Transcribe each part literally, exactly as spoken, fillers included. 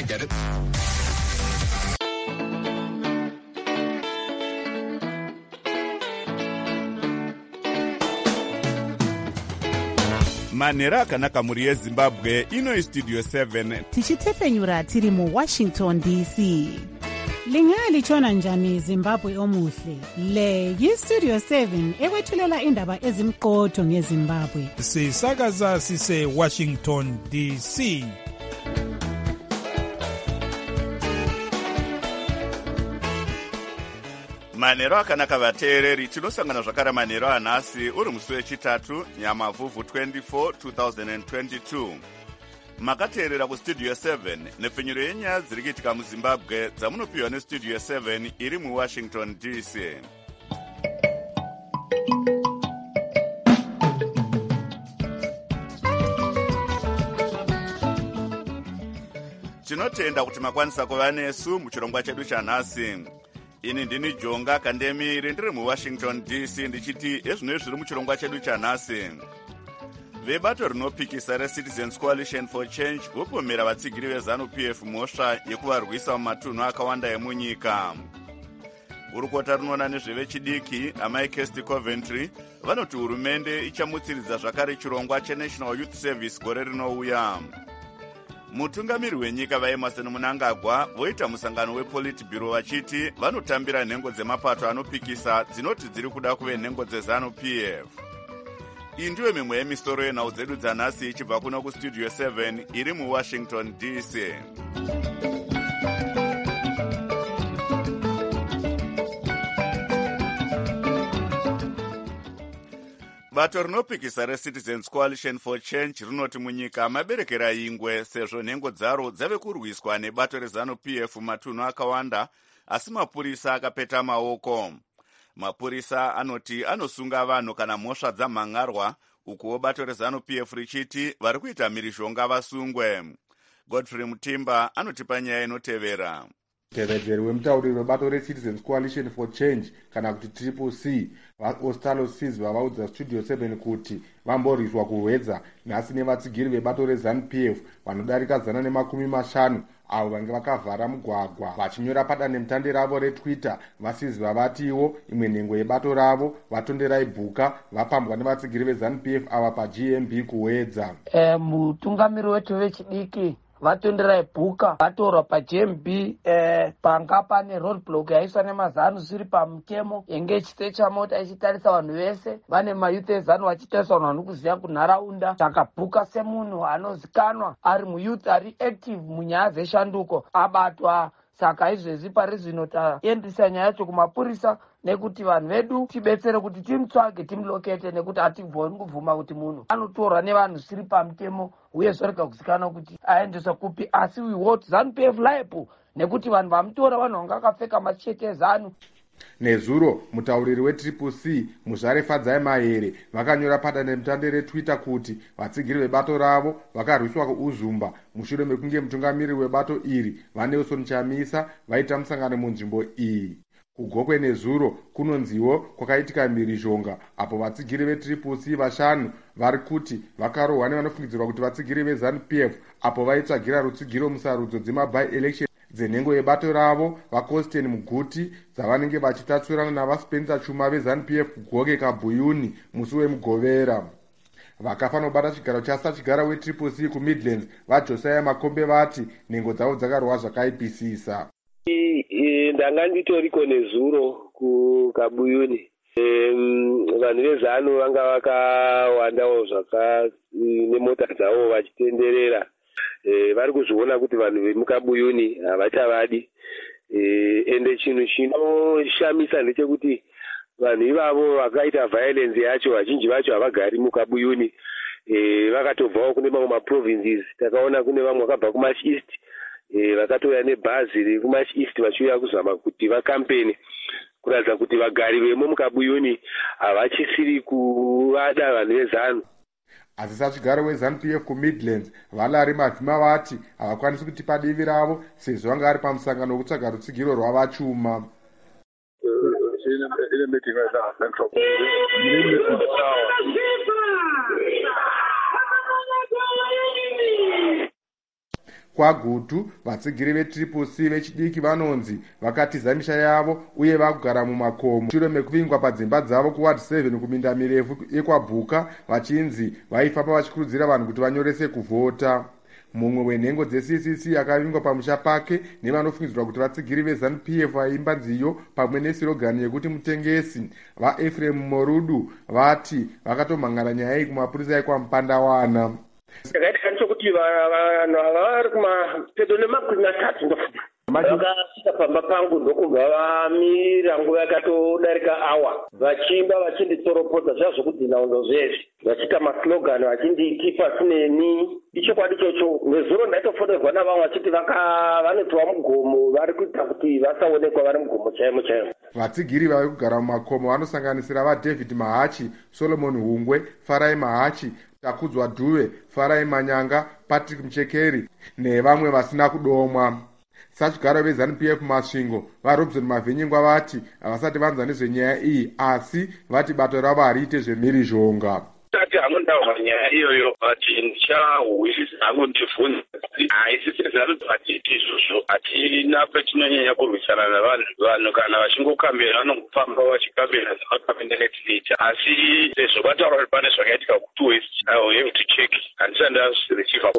Get it? manhero akanaka mhuri yezimbabwe. Ino istudio seven tichitefenyura tiri muwashington D C. Lingalitshona njani Zimbabwe omuhle? Le yistudio seven ekwethulela indaba ezimqotho ngeZimbabwe. Sisakaza sise Washington D C. manhero akanaka vateereri, tinosangana zvakare manhero anhasi uri musi wechitatu nyamavhuvhu twenty-four twenty twenty-two. Makateerera kustudio seven nepfenyuro yenyaya dziri kuitika muzimbabwe dzamunopiwa nestudio seven iri muwashington D C. Tinotenda kuti makwanisa kuva nesu muchirongwa chedu chanhasi. Ini ndini Jonga Kandemiri ndiri muwashington D C ndichiti ezvino zviri muchirongwa chedu chanhasi. Vebato rinopikisa reCitizens Coalition for Change vopomera vatsigiri veZanu-P F mhosva yekuvarwisa mumatunhu akawanda emunyika. Gurukota rinoona nezvevechidiki amai Kesti Coventry vanoti hurumende ichamutsiridza zvakare chirongwa cheNational Youth Service gore rinouya. Mutungamiri wenyika vaEmerson Mnangagwa voita musangano wePolitburo vachiti vanotambira nhengo dzemapato anopikisa dzinoti dziri kuda kuve nhengo dzeZanu-P F. Iyi ndiyo mimwe yemisoro yenhau dzedu dzanhasi ichibva kuno kustudio seven iri muwashington D C. Bato rinopikisa reCitizens Coalition for Change rinoti munyika maberekera ingwe sezvo nhengo dzaro dzave kurwiswa nebato reZanu-P F matunhu akawanda, asi mapurisa akapeta maoko. Mapurisa anoti anosunga vanhu kana mhosva dzamhangarwa, ukuwo bato reZanu-P F richiti vari kuita mhirizhonga vasungwe. Godfrey Mutimba anotipa nyaya inotevera. Mutevedzeri wemutauriri webato reCitizens Coalition for Change kana kuti Triple C vaOstalo Sizva vaudza Studio seven kuti vamborwiswa kuhwedza nhasi nevatsigiri vebato reZanu-P F vanodarika zana nemakumi mashanu avo vange vakavhara mugwagwa vachinyora padandemutande ravo reTwitter. VaSizva vatiwo imwe nhengo yebato ravo vatonderai bhuka vapambwa nevatsigiri veZanu-P F ava paG M B kuhwedza. E, mutungamiri wetu vechidiki vatonderai bhuka vatorwa paG M B eh, panga pane roadblock yaiswa nemazanu zviri pamutemo yenge ichitecha mota ichitarisa vanhu vese vane mayouth ezanu vachitarisa vanhu vanokuziva kunharaunda. Saka bhuka semunhu anozikanwa ari muyouth ari active munyaya dzeshanduko abatwa. Saka izvezvi pari zvino taendisa nyaya yacho kumapurisa nekuti vanhu vedu tibetsere kuti timutsvage timulokete, nekuti hatigoni kubvuma kuti munhu anotorwa nevanhu zviri pamutemo uye zvorega kuzikanwa kuti aendeswa kupi. Asi we want ZANU-P F liable nekuti vanhu vamutora vanhu vanga vakapfeka machete ezanu. Nezuro mutauriri weTriple C Muzvare Fadzai Mahere vakanyora padandemutande reTwitter kuti vatsigiri vebato ravo vakarwiswa kuUzumba mushure mekunge mutungamiri webato iri vaNelson Chamisa vaita musangano munzvimbo iyi. Kugokwe nezuro kunonziwo kwakaitika mhirizhonga apo vatsigiri veTriple C vashanu vari kuti vakarohwa nevanofungidzirwa kuti vatsigiri veZanu-P F apo vaitsvagira rutsigiro musarudzo dzemaby election dzenhengo yebato ravo vaCosten Muguti dzavanenge vachitatsurana navaSpencer Chuma veZanu-P F kugoke Kabuyuni musi wemugovera. Vakafa nobata chigaro chasachigara weTriple C kuMidlands vaJosiah Makombe vati nhengo dzavo dzakarohwa zvakaipisisa. Ndanga nditoriko nezuro kuKabuyuni. Vanhu vezanu vanga vakawandawo zvaka nemota dzavo vachitenderera. E, vari kuzviona kuti vanhu vemukabuyuni havachavadi. E, ende chinhu chinoshamisa ndechekuti vanhu ivavo vakaita violence yacho vazhinji vacho havagari mukabuyuni. E, vakatobvawo kune mamwe maprovinces. Takaona kune vamwe vakabva kuMarch East e, vakatouya nebhazi rekuMarch East vachiuya kuzama kuti vakampeni kuratidza kuti vagari vemo mukabuyuni havachisiri kuvada vanhu vezanu. Asi sachigaro weZanu-P F kuMidlands Valari Mavhima vati havakwanisi kuti padivi ravo sezvo vanga vari pamusangano wekutsvaga rutsigiro rwavachuma. kwagutu vatsigiri vetriple c vechidiki vanonzi vakatiza misha yavo uye vakugara mumakomo shure mekuvingwa padzimba dzavo kuward seven kuminda mirefu yekwabhuka vachinzi vaifamba vachikurudzira vanhu kuti vanyorese kuvhota. Mumwe wenhengo dze-C C C akavingwa pamusha pake nevanofungidzirwa kuti vatsigiri ve-ZANU P F vaimba nziyo pamwe nesirogani yekuti mutengesi vaEfrem Morudu vati vakatomhangara nyaya iyi kumapurisa ekwaMupandawana. Ndakaita chokuti vanhu vari kumapedo nemakumi matatu ndofunga vakasvika pamba pangu ndokubva vamira nguva yakatodarika awa vachiimba vachinditsoropodza zvazvokuti nhaundo zvezvi vachiita maslogan vachinditi pasineni. Ichokwadi ichocho nezuro ndaitofonerwa navamwe vachiti vanotova mugomo vari kuita kuti vasaonekwa vari mugomo chaimo chaimo. Vatsigiri vari kugara mumakomo vanosanganisira vaDavid Mahachi, Solomon Hungwe, Farai Mahachi, Takudzwa Dhuve, Farai Manyanga, Patrick Mchekeri nevamwe vasina kudomwa. Sachigaro ve-ZANU P F Masvingo vaRobson Mavhinyingwa vati havasati vanzwa nezvenyaya iyi asi vati bato ravo hariite zvemhirizhonga. Tati hamundaura nyaya iyoyo ati ndichahwisisa hangu ndibvunza haisi sezano dzatiiti izvozvo hatina petinonyanya kurwisana navanhu vanhu kana vachingokambira vanongofamba vachikambira zvavakamendeletita asi sezvo vataura kuti pane zvakaitika kutu west I have to check handisati ndazvireceiva.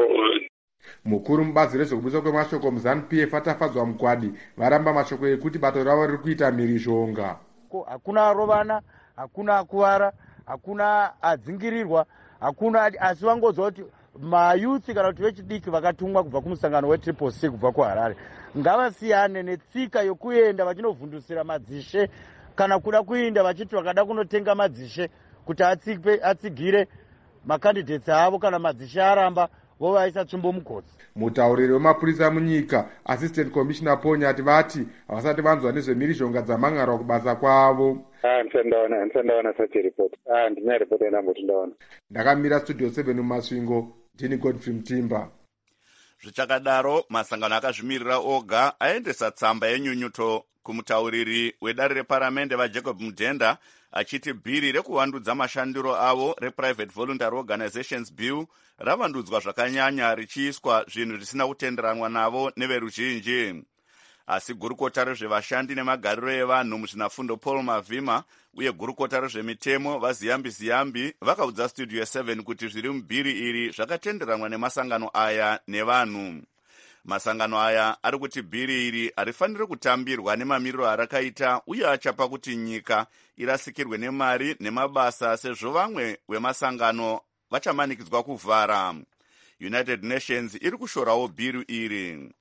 Mukuru mubazi rezvekubudiswa kwemashoko mu-ZANU P F atafadzwa mugwadi varamba mashoko ekuti bato ravo riri kuita mhirizhonga. Hakuna arovana, hakuna akuvara, hakuna adzingirirwa, hakuna asi vangodzwa kuti mayuthi kana kuti vechidiki vakatumwa kubva kumusangano wetriple C kubva kuHarare ngavasiyane netsika yokuenda vachinovhundusira madzishe kana kuda kuenda vachiti vakada kunotenga madzishe kuti atsigire makandidates avo kana madzishe aramba vovaisa tsvimbo mugodzi. Mutauriri wemapurisa munyika Assistant Commissioner Ponyati vati havasati vanzwa nezvemhirizhonga dzamhangarwa kubasa kwavo. Handisandawona handisandawona sachi report handina report yandamboti ndaona. Ndakamira studio seven mumasvingo ndini Godfrey Mtimba. Zvichakadaro masangano akazvimirira oga aendesa tsamba yenyunyuto kumutauriri wedare reparamende vaJacob Mudhenda achiti bhiri rekuvandudza mashandiro avo rePrivate Voluntary Organizations Bill ravandudzwa zvakanyanya richiiswa zvinhu zvisina kutenderanwa navo neveruzhinji. Asi gurukota rezvevashandi nemagariro evanhu muzvinafundo Paul Mavhima uye gurukota rezvemitemo vaZiyambi Ziyambi vakaudza Studio seven kuti zviri mubhiri iri zvakatenderanwa nemasangano aya nevanhu. Masangano aya ari kuti bhiri iri harifaniri kutambirwa nemamiriro arakaita uye achapa kuti nyika irasikirwe nemari nemabasa sezvo vamwe vemasangano vachamanikidzwa kuvhara. United Nations iri kushorawo bhiri iri.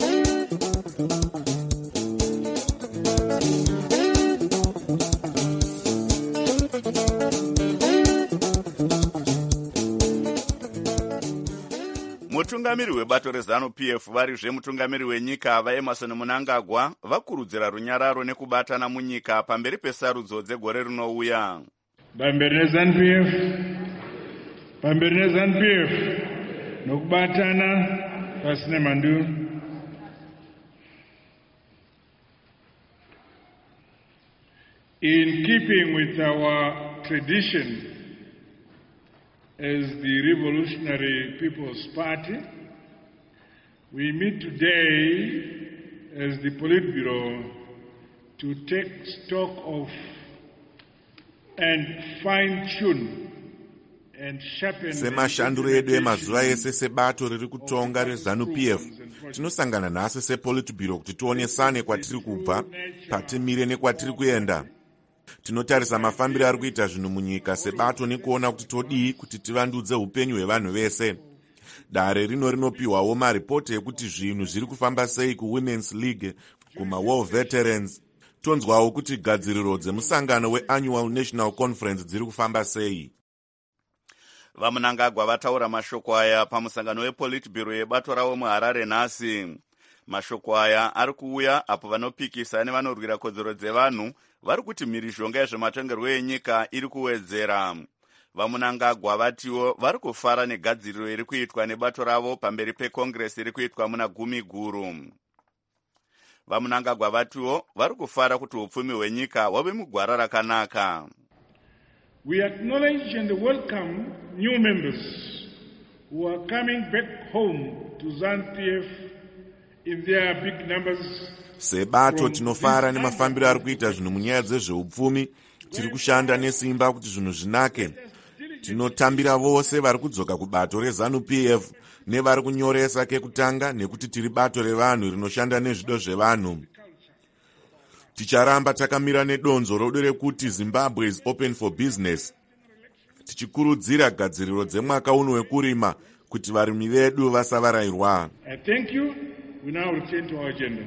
Mutungamiri webato reZANU P F varizve mutungamiri wenyika vaEmerson Mnangagwa vakurudzira runyararo nekubatana munyika pamberi pesarudzo dzegore rinouya. Pamberi neZANU P F pamberi neZANU P F nokubatana pasina mandu. In keeping with our tradition as the Revolutionary People's Party, we meet today as the Politburo to take stock of and fine-tune and sharpen. Semashanduro edu emazuva ese sebato riri kutonga reZANU P F tinosangana nhasi sePolitburo kuti tionesane kwatiri kubva patimire nekwatiri kuenda. Tinotarisa mafambiro ari kuita zvinhu munyika sebato nekuona kuti todii kuti tivandudze upenyu hwevanhu vese. Dare rino rinopiwawo maripoti ekuti zvinhu zviri kufamba sei kuWomen's League, kumaWar Veterans. Tonzwawo kuti gadziriro dzemusangano weAnnual National Conference dziri kufamba sei. VaMnangagwa vataura mashoko aya pamusangano wePolitburo yebato ravo muHarare nhasi. Mashoko aya ari kuuya apo vanopikisa nevanorwira kodzero dzevanhu vari kuti mhirizhonga yezvematongerwo enyika iri kuwedzera. VaMnangagwa vatiwo vari kufara negadziriro iri kuitwa nebato ravo pamberi pekongresi iri kuitwa muna gumi guru. VaMnangagwa vatiwo vari kufara kuti upfumi hwenyika hwave mugwara rakanaka. We acknowledge and welcome new members who are coming back home to ZANU-P F in their big numbers. Sebato tinofara nemafambiro ari kuita zvinhu munyaya dzezveupfumi. Tiri kushanda nesimba kuti zvinhu zvinake. Tinotambira vose vari kudzoka kubato rezANU-P F nevari kunyoresa kekutanga nekuti tiri bato revanhu rinoshanda nezvido zvevanhu. Ticharamba takamira nedonzo rodo rekuti Zimbabwe is open for business. Tichikurudzira gadziriro dzemwaka uno wekurima kuti varimi vedu vasavarayirwa. I thank you. We now return to our agenda.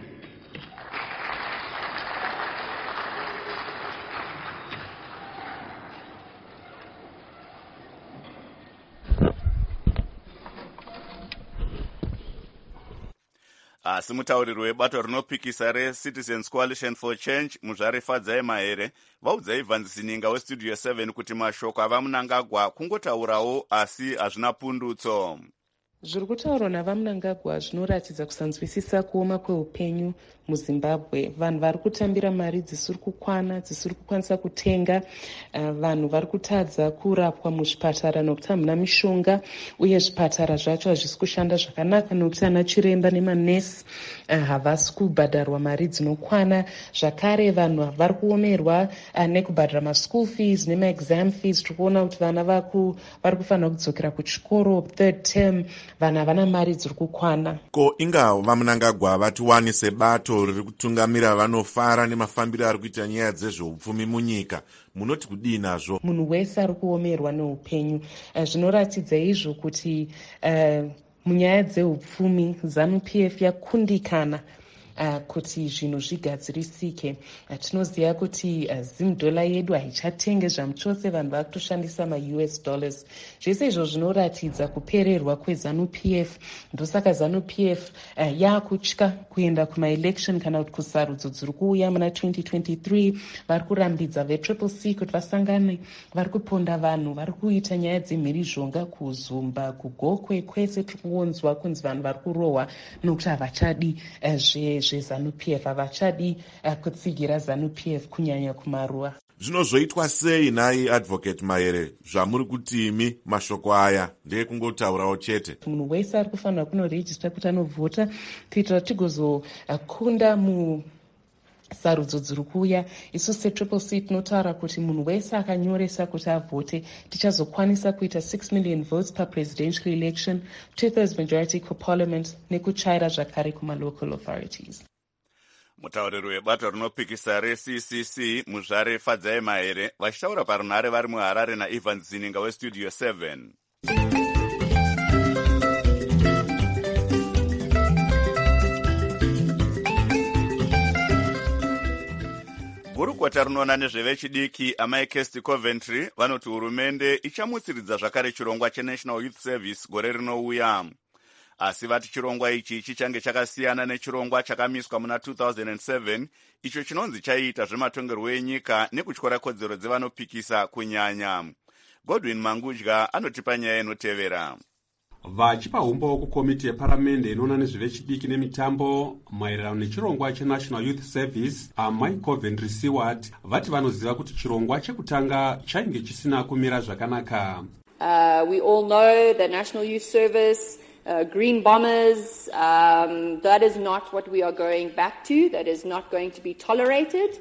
asi mutauriri webato rinopikisa reCitizens Coalition for Change Muzvare Fadzaima here vaudza Ivan Zininga westudio seven kuti mashoko avaMnangagwa kungotaurawo asi hazvina pundutso. Zviri kutaurwa navaMnangagwa zvinoratidza kusanzwisisa kuoma kweupenyu muZimbabwe. Vanhu vari kutambira mari dzisiri kukwana, dzisiri kukwanisa kutenga. Uh, vanhu vari kutadza kurapwa muzvipatara nokuti hamuna mishonga, uye zvipatara zvacho hazvisi kushanda zvakanaka nokuti ana chiremba nemanesi uh, havasi kubhadharwa mari dzinokwana. Zvakare vanhu vari kuomerwa uh, nekubhadhara maschool fees nemaexam fees. Tiri kuona kuti vana vari kufanira kudzokera kuchikoro third term. Vanhu havana mari dziri kukwana. Ko inga vaMnangagwa vatiwani sebato riri kutungamira vanofara nemafambiro ari kuita nyaya dzezveupfumi munyika, munoti kudii nazvo? Munhu wese ari kuomerwa neupenyu. Uh, zvinoratidza izvo kuti uh, munyaya dzeupfumi ZANU-P F yakundikana Uh, kuti zvinhu zvigadzirisike. Uh, tinoziva kuti uh, zimdola yedu haichatenge zvamuchose, vanhu vari kutoshandisa ma-U S dollars. Zvese izvo zvinoratidza kupererwa kweZANU-P F. Ndosaka ZANU-P F uh, yaakutya kuenda kumaelection kana kuti kusarudzo dziri kuuya muna twenty twenty-three. Vari kurambidza vetriple C kuti vasangane, vari kuponda vanhu, vari kuita nyaya dzemhirizhonga kuzumba, kugokwe, kwese tiri kuonzwa kunzi vanhu vari kurohwa nokuti havachadi uh, zve zvezANU-P F, havachadi uh, kutsigira ZANU-P F kunyanya kumaruwa. Zvinozoitwa sei nhai Advocate Mahere? Zvamuri kuti imi mashoko aya ndeekungotaurawo chete? Munhu wese ari kufanira kunorejista kuti anovhota kuitira kuti tigozokunda mu sarudzo dziri kuuya. Isu setriple C tinotaura kuti munhu wese akanyoresa kuti avhote tichazokwanisa kuita six million votes per presidential election, two-thirds majority kuparliament nekuchaira zvakare kumalocal authorities. Mutauriri webato rinopikisa reC C C Muzvare Fadzaima here vachitaura parunhare vari muHarare naIvan Zininga westudio seven. Gurukota rinoona nezvevechidiki amai Kesti Coventry vanoti hurumende ichamutsiridza zvakare chirongwa cheNational Youth Service gore rinouya. Asi vati chirongwa ichi chichange chakasiyana nechirongwa chakamiswa muna two thousand seven icho chinonzi chaiita zvematongerwo enyika nekutyora kodzero dzevanopikisa kunyanya. Godwin Mangudya anotipa nyaya inotevera. Vachipa umbo kukomiti yeparamende inoona nezvevechidiki nemitambo maererano nechirongwa cheNational Youth Service, amai Coventry Seward vati vanoziva kuti chirongwa chekutanga chainge chisina kumira zvakanaka. Uh, we all know the National Youth Service, uh, Green Bombers, um, that is not what we are going back to. That is not going to be tolerated.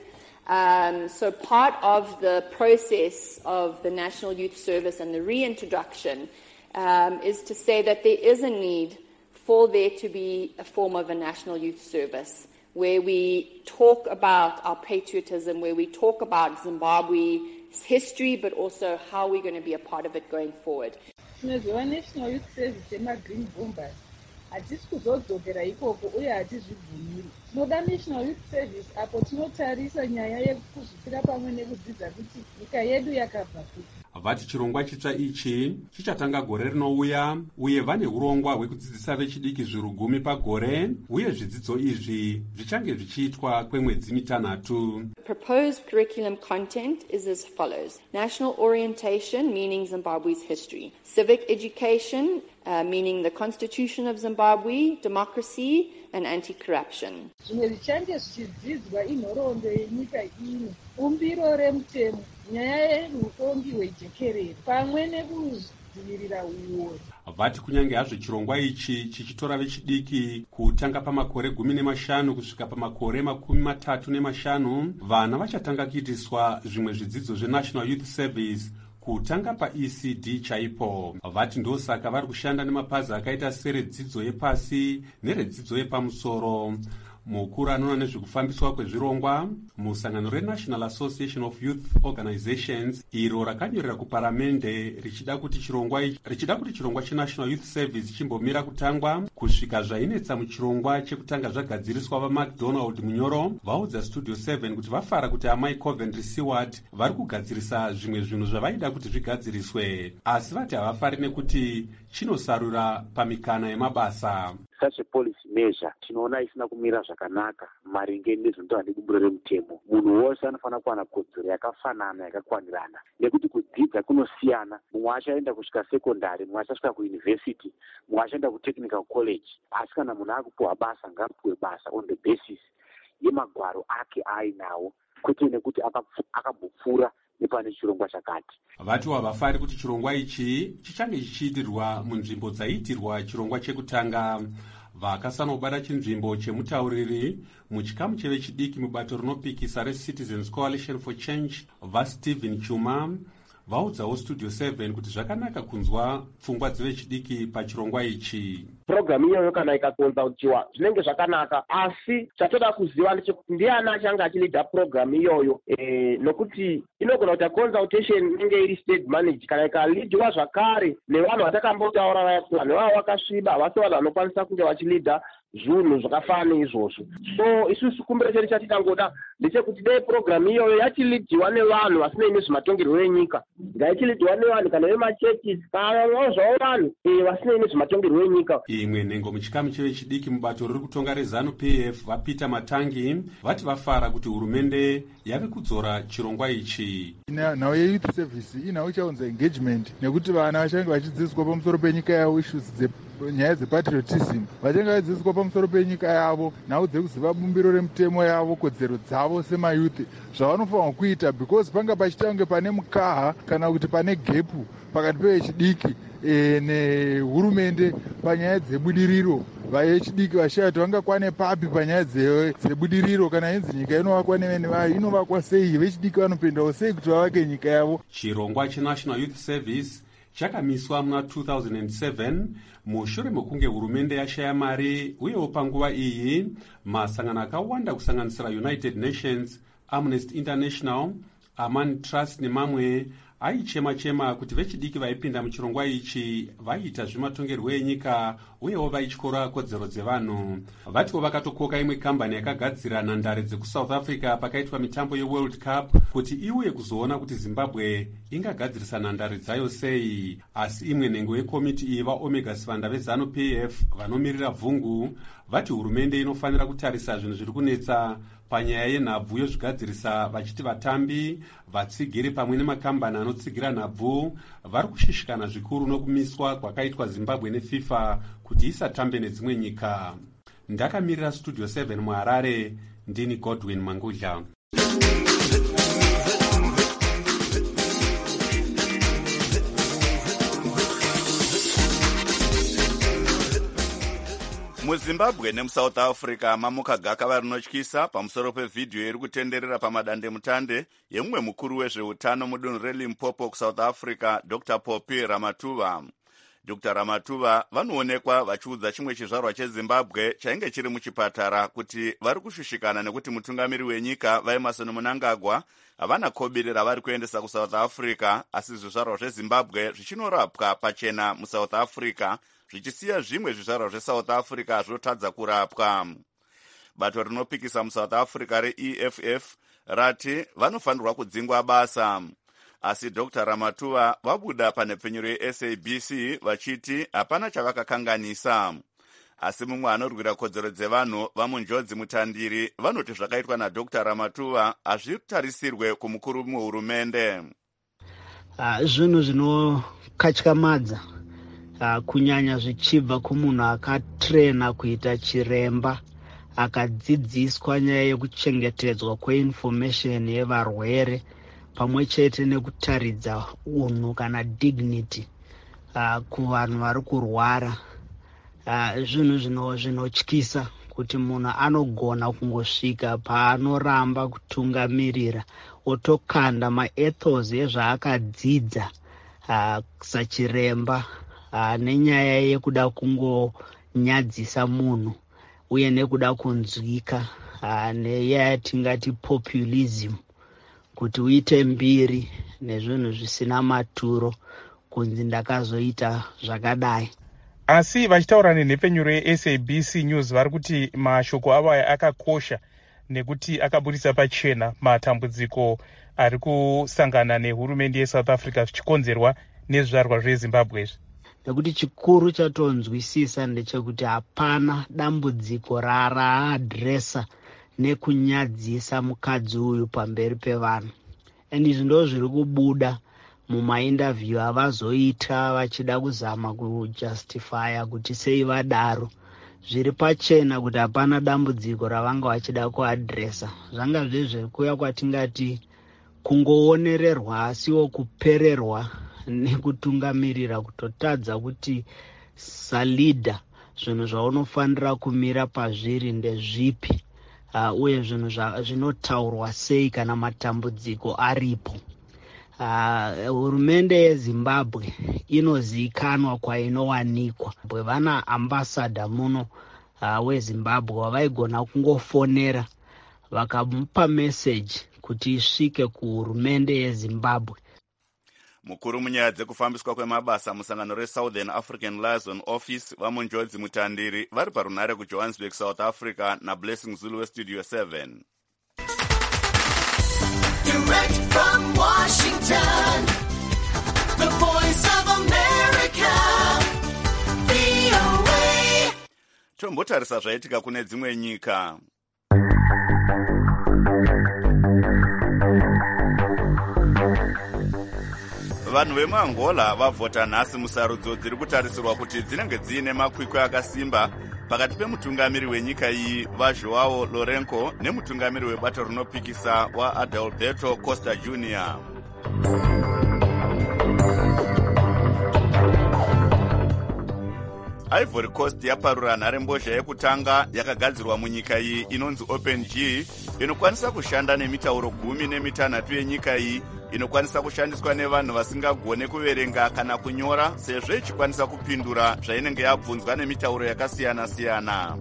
Um, so part of the process of the National Youth Service and the reintroduction Um, is to say that there is a need for there to be a form of a national youth service where we talk about our patriotism, where we talk about Zimbabwe's history, but also how we're going to be a part of it going forward. National Youth Service Green Bombers hatisi kuzodzokera ikoko uye hatizvibvumiri. Tinoda National Youth Service apo tinotarisa nyaya yekuzvipira pamwe nekudzidza kuti nyika yedu yakabva kupi. Vati chirongwa chitsva ichi chichatanga gore rinouya uye vane urongwa hwekudzidzisa vechidiki zviru gumi pagore uye zvidzidzo izvi zvichange zvichiitwa kwemwedzi mitanhatu. Proposed curriculum content is as follows: national orientation, meaning Zimbabwe's history; civic education, uh, meaning the constitution of Zimbabwe, democracy and anti-corruption. Zvimwe zvichange zvichidzidzwa inhoroondo yenyika ino, umbiro remutemo, nyaya yerutongi hwejekerere pamwe nekudzivirira uori. vati kunyange hazvo chirongwa ichi chichitora vechidiki kutanga pamakore gumi nemashanu kusvika pamakore makumi matatu nemashanu, vana vachatanga kuitiswa zvimwe zvidzidzo zvenational youth service kutanga paE C D chaipo. Vati ndosaka vari kushanda nemapazi akaita seredzidzo yepasi neredzidzo yepamusoro. Mukuru anoona nezvekufambiswa kwezvirongwa musangano reNational Association of Youth Organizations iro rakanyorera kuparamende richida kuti chirongwa richida kuti chirongwa cheNational Youth Service chimbomira kutangwa kusvika zvainetsa muchirongwa chekutanga zvagadziriswa vaMcDonald Munyoro vaudza Studio seven kuti vafara kuti amai Coventry Seward vari kugadzirisa zvimwe zvinhu zvavaida kuti zvigadziriswe, asi vati havafari nekuti chinosarura pamikana yemabasa. Such a policy measure tinoona isina kumira zvakanaka maringe nezvinotaura nebumbiro remutemo. Munhu wose anofanira kuwana kodzero yakafanana yakakwanirana, nekuti kudzidza kunosiyana. Mumwe achaenda kusvika sekondari, mumwe achasvika kuuniversity, mumwe achaenda kutechnical college. Asi kana munhu akupiwa basa ngapuwe basa on the basis yemagwaro ake ainawo, kwete nekuti akambopfuura nepane chirongwa chakati. Vati havafari kuti chirongwa ichi chichange chichiitirwa munzvimbo dzaiitirwa chirongwa chekutanga. Vakasanobata chinzvimbo chemutauriri muchikamu chevechidiki mubato rinopikisa reCitizens Coalition for Change vaStephen Chuma vaudzawo Studio seven kuti zvakanaka kunzwa pfungwa dzevechidiki pachirongwa ichi. Programu iyoyo kana ikakonzautiwa zvinenge zvakanaka, asi chatoda kuziva ndechekuti ndiani achanga achilidha programu iyoyo, e, nokuti inogona kuti consultation inenge iri state managed kana ikalidhiwa zvakare nevanhu vatakambotaura vaya kuti vanhu vavo vakasviba havasi vanhu vanokwanisa kunge vachilidha zvinhu zvakafanana neizvozvo. So isusu kumbiro chedu chatitangoda ndechekuti dei programu iyoyo yachilidhiwa nevanhu vasinei nezvematongerwo enyika, ngaichilidhiwa nevanhu kana vemachurches kana zvavo vanhu vasinei nezvematongerwo enyika. Imwe nhengo muchikamu chevechidiki mubato riri kutonga reZANU P F vaPeter Matangi vati vafara kuti hurumende yave kudzora chirongwa ichi. Nhau yeYouth Service inhau ichaunza engagement, nekuti vana vachange vachidzidziswa pamusoro penyika yavo, issues nyaya dzepatriotism vachange vadzidziswa pamusoro penyika yavo, nhau dzekuziva bumbiro remutemo yavo, kodzero dzavo semayuthi zvavanofanirwa kuita, because panga pachitange pane mukaha kana kuti pane gepu pakati pevechidiki e, nehurumende panyaya dzebudiriro. Vechidiki vashaya kuti vangakwane papi panyaya dzebudiriro, kana inzi nyika inovakwa nevene vayo inovakwa sei, vechidiki vanopendawo sei kuti vavake nyika yavo. Chirongwa cheNational Youth Service chakamiswa muna two thousand seven mushure mekunge hurumende yashaya mari, uyewo panguva iyi masangano akawanda kusanganisira United Nations, Amnesty International, Aman Trust nemamwe aichema-chema kuti vechidiki vaipinda muchirongwa ichi vaiita zvimatongerwo enyika uyewo vaityora kodzero dzevanhu. Vatiwo vakatokoka imwe kambani yakagadzira nhandare dzekusouth Africa pakaitwa mitambo yeWorld Cup kuti iuye kuzoona kuti Zimbabwe ingagadzirisa nhandare dzayo sei. Asi imwe nhengo yekomiti iyi vaOmega Sivanda veZANU P F vanomirira vhungu vati hurumende inofanira kutarisa zvinhu zviri kunetsa panyaya yenhabvu yozvigadzirisa, vachiti vatambi, vatsigiri pamwe nemakambani anotsigira nhabvu vari kushishikana zvikuru nokumiswa kwakaitwa Zimbabwe neFIFA kuti isatambe nedzimwe nyika. Ndakamirira Studio seven muHarare, ndini Godwin Mangudla. muzimbabwe nemusouth africa mamuka gakava rinotyisa pamusoro pevhidhiyo iri kutenderera pamadandemutande yemumwe mukuru wezveutano mudunhu relimpopo kusouth africa, Dr Poppy Ramatuva. Dr Ramatuva vanoonekwa vachiudza chimwe chizvarwa chezimbabwe chainge chiri muchipatara kuti vari kushushikana nekuti mutungamiri wenyika vaEmmerson Mnangagwa havana kobiri ravari kuendesa kusouth africa, asi zvizvarwa zvezimbabwe zvichinorapwa pachena musouth africa zvichisiya zvimwe zvizvarwa zvesouth africa zvotadza kurapwa. Bato rinopikisa musouth africa reE F F rati vanofanirwa kudzingwa basa, asi Dr Ramatuva vabuda panhepfenyuro yeS A B C vachiti hapana chavakakanganisa. Asi mumwe anorwira kodzero dzevanhu vamunjodzi mutandiri vanoti zvakaitwa naDr Ramatuva hazvitarisirwe kumukuru muhurumende. Uh, zvinhu zvinokatyamadza uh, kunyanya zvichibva kumunhu akatrena kuita chiremba akadzidziswa nyaya yekuchengetedzwa kweinformation yevarwere pamwe chete nekutaridza unhu kana dignity uh, kuvanhu vari kurwara. Uh, zvinhu zvino zvinotyisa kuti munhu anogona kungosvika paanoramba kutungamirira otokanda maethos ezvaakadzidza uh, sachiremba uh, nenyaya yekuda kungonyadzisa munhu uye nekuda kunzwika uh, nenyaya tingati populism, kuti uite mbiri nezvinhu zvisina maturo kunzi ndakazoita zvakadai. Asi vachitaura nenhepfenyuro ye-S A B C News vari kuti mashoko avo aya akakosha nekuti akaburitsa pachena matambudziko ari kusangana nehurumende yeSouth Africa zvichikonzerwa nezvizvarwa zveZimbabwe. Nekuti chikuru chatonzwisisa ndechekuti hapana dambudziko raraadhiresa nekunyadzisa mukadzi uyu pamberi pevanhu. And izvi ndo zviri kubuda mumainterview avazoita vachida kuzama kujustifya kuti sei vadaro. Zviri pachena kuti hapana dambudziko ravanga vachida kuadhiresa. Zvanga zvezve kuya kwatingati kungoonererwa asiwo kupererwa nekutungamirira, kutotadza kuti salida zvinhu zvaunofanira kumira pazviri ndezvipi, uh, uye zvinhu zvinotaurwa sei kana matambudziko aripo. Uh, hurumende yeZimbabwe inozikanwa kwainowanikwa. Vana ambassador muno uh, weZimbabwe wavaigona kungofonera vakamupa message kuti isvike kuhurumende yeZimbabwe. Mukuru munyaya dzekufambiswa kwemabasa musangano reSouthern African Liaison Office vamunjodzi mutandiri vari parunhare kuJohannesburg, South Africa naBlessing Zulu weStudio seven. Direct from Washington, the voice of America, V O A. Tombotarisa zvaitika kune dzimwe nyika. Vanhu vemuAngola vavhota nhasi musarudzo dziri kutarisirwa kuti dzinenge dziine makwikwi akasimba pakati pemutungamiri wenyika iyi vaJoao Lourenco nemutungamiri webato rinopikisa waAdalberto Costa Junior Ivory Coast yaparura nharembozha yekutanga yakagadzirwa munyika iyi inonzi Open G, inokwanisa kushanda nemitauro gumi nemitanhatu yenyika iyi, inokwanisa kushandiswa nevanhu vasingagone kuverenga kana kunyora, sezvo ichikwanisa kupindura zvainenge yabvunzwa nemitauro yakasiyana-siyana.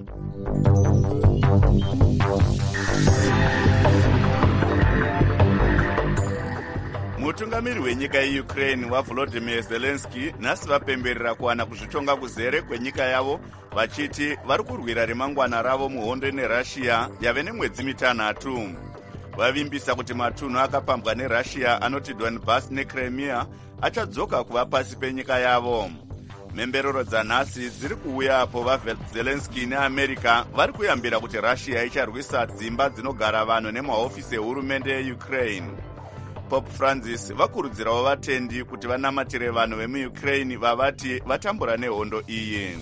Mutungamiri wenyika yeUkraine waVolodymyr Zelensky nhasi vapemberera kuwana kuzvitonga kuzere kwenyika yavo, vachiti vari kurwira remangwana ravo muhondo neRussia yave nemwedzi mitanhatu. Vavimbisa kuti matunhu akapambwa neRussia anoti Donbas neCrimea achadzoka kuva pasi penyika yavo. Memberero dzanhasi dziri kuuya apo vaZelensky neAmerica vari kuyambira kuti Russia icharwisa dzimba dzinogara vanhu nemahofisi ehurumende yeUkraine. Pope Francis vakurudzirawo vatendi kuti vanamatire vanhu vemuUkraine vavati vatambura nehondo iyi.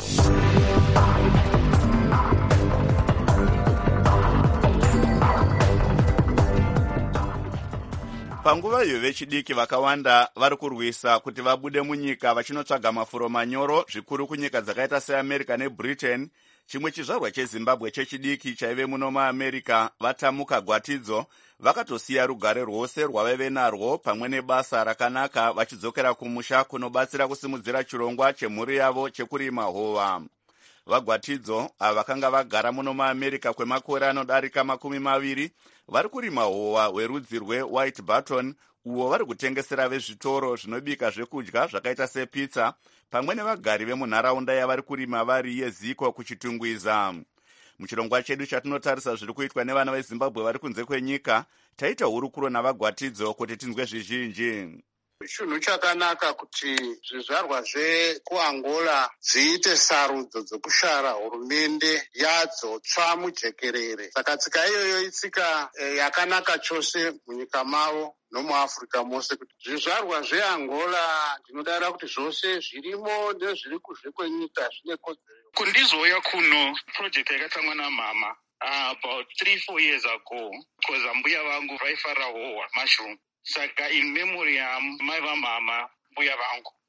Panguva iyo vechidiki vakawanda vari kurwisa kuti vabude munyika vachinotsvaga mafuro manyoro, zvikuru kunyika dzakaita seAmerica neBritain. Chimwe chizvarwa cheZimbabwe chechidiki chaive muno muAmerica vatamuka gwatidzo, vakatosiya rugare rwose rwavaive narwo pamwe nebasa rakanaka vachidzokera kumusha kunobatsira kusimudzira chirongwa chemhuri yavo chekurima hova. Vagwatidzo ava vakanga vagara muno muAmerica kwemakore anodarika makumi maviri vari kurima hova werudzi rweWhite Button, uwo vari kutengesera vezvitoro zvinobika zvekudya zvakaita sepizza pamwe nevagari vemunharaunda yavari kurima vari yeziko kuchitungwiza. Muchirongwa chedu chatinotarisa zviri kuitwa nevana veZimbabwe vari kunze kwenyika, taita hurukuro navagwatidzo kuti tinzwe zvizhinji. Chinhu chakanaka kuti zvizvarwa zvekuAngola dziite sarudzo dzekushara hurumende yadzo tsva mujekerere. Saka tsika iyoyo itsika e, yakanaka chose munyika mavo nomuAfrica mose, kuti zvizvarwa zveAngola ndinodara kuti zvose zvirimo nezviri kuzve kwenyika zvine kodzero. Kundizouya kuno project yakatangwa namama uh, about three four years ago, because mbuya vangu vaifarira howa mushroom. Saka in memory yamai vamama mbuya vangu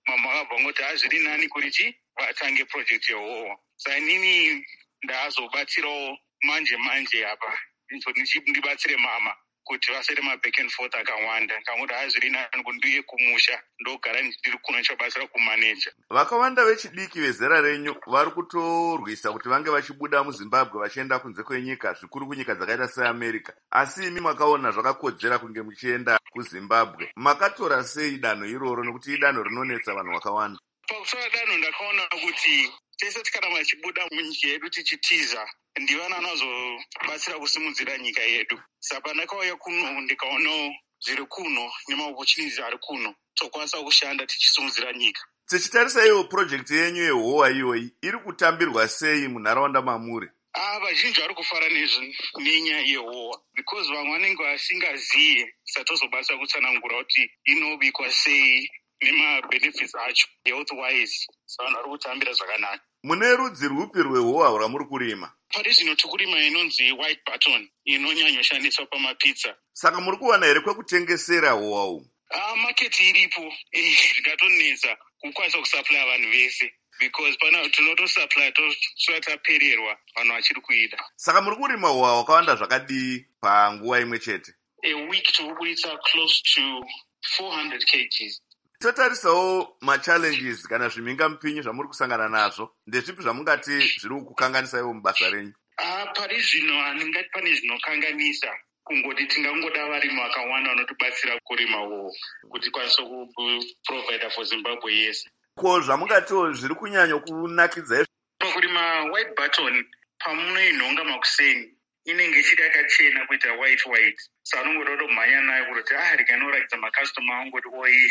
mama akabva ngoti hazviri nani kuti chi vatange project yehowa. Saka inini ndazobatsirawo manje manje apa ndibatsire mama kuti vasaite maback and forth akawanda. Ngangoti hazviri nani kuti ndiye kumusha ndogara ndiri kuno ndichabatsira kumaneja. Vakawanda vechidiki vezera renyu vari kutorwisa kuti vange vachibuda muZimbabwe vachienda kunze kwenyika, zvikuru kunyika dzakaita seAmerica. Asi imi makaona zvakakodzera kunge muchienda kuZimbabwe. Makatora sei danho iroro nekuti idanho rinonetsa vanhu vakawanda? Pakutora danho ndakaona kuti tese tikana machibuda munyika yedu tichitiza ndivana anozobatsira kusimudzira nyika yedu. Saka ndakauya kuno ndikaona zviri kuno nemaopportunities ari kuno tokwanisa kushanda tichisimudzira nyika. Tichitarisa iyo project yenyu yehowa iyoyi iri kutambirwa sei munharaunda mamuri? Ah, vazhinji vari kufara nenyaya yehowa because vamwe vanenge vasingaziye satozobatsira kutsanangura kuti inobikwa sei nemabenefits acho health wise. Saka vanhu vari kutambira zvakanaka. Mune rudzi rwupi rwehowa rwamuri kurima? Pari zvino tikurima inonzi white button inonyanyoshandiswa pamapizza. Saka muri kuwana here kwekutengesera howa uyu? Ah, market iripo zvikatonetsa kukwanisa kusupply vanhu vese because pana tinotosupply tosvika tapererwa vanhu vachiri kuida. Saka muri kurima howa wakawanda zvakadii panguva imwe chete? A week tokubuditsa close to four hundred kilograms. Totarisawo machallenges kana zvimhingamupinyi zvamuri kusangana nazvo, ndezvipi zvamungati zviri kukanganisaiwo mubasa renyu? Ah, pari zvino handingati pane zvinokanganisa, kungoti tingangoda varimi vakawanda vanotibatsira kurima uwo kuti kwanise kuprovida for Zimbabwe yese. Ko zvamungatiwo zviri kunyanya kunakidza pakurima white button pamunoinhonga makuseni inenge ichiri yakachena kuita white white. Saka unongoda kumhanya nayo kuti ah rikanorakidza makastoma angu kuti oi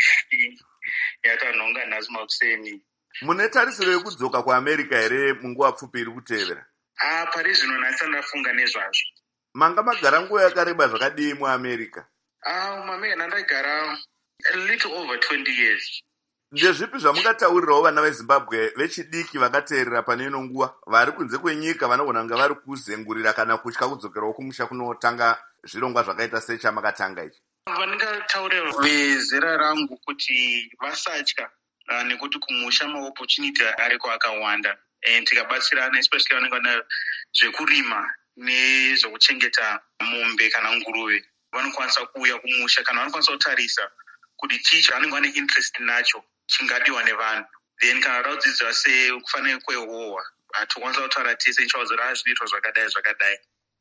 yatanhonga nhasi makuseni. Mune tarisiro yekudzoka kuAmerica here munguva pfupi iri kutevera? Ah, pari zvino nhasi ndafunga nezvazvo. Manga magara nguva yakareba zvakadii muAmerica? Ah, muAmerica ndagara a little over twenty years. Ndezvipi zvamungataurirawo vana veZimbabwe vechidiki vakateerera pane ino nguva vari kunze kwenyika vanogona kunge vari kuzengurira kana kutya kudzokerawo kumusha kunotanga zvirongwa zvakaita sechamakatanga ichi? Vandingataurira vezera rangu kuti vasatya nekuti kumusha maopportunity ariko akawanda tikabatsirana especially vanenge vana zvekurima nezvekuchengeta mombe kana nguruve vanokwanisa kuuya kumusha kana vanokwanisa kutarisa kuti chii chavanenge vane interest nacho chingadiwa nevanhu, then kana raudzidzwa sekufanira kwehowa hatokwanisa kutaura tese ichauzira zvinoitwa zvakadai zvakadai.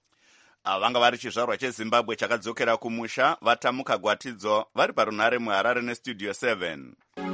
Vanga vari chizvarwa cheZimbabwe chakadzokera kumusha vatamuka gwatidzo vari parunhare muHarare nestudio seven.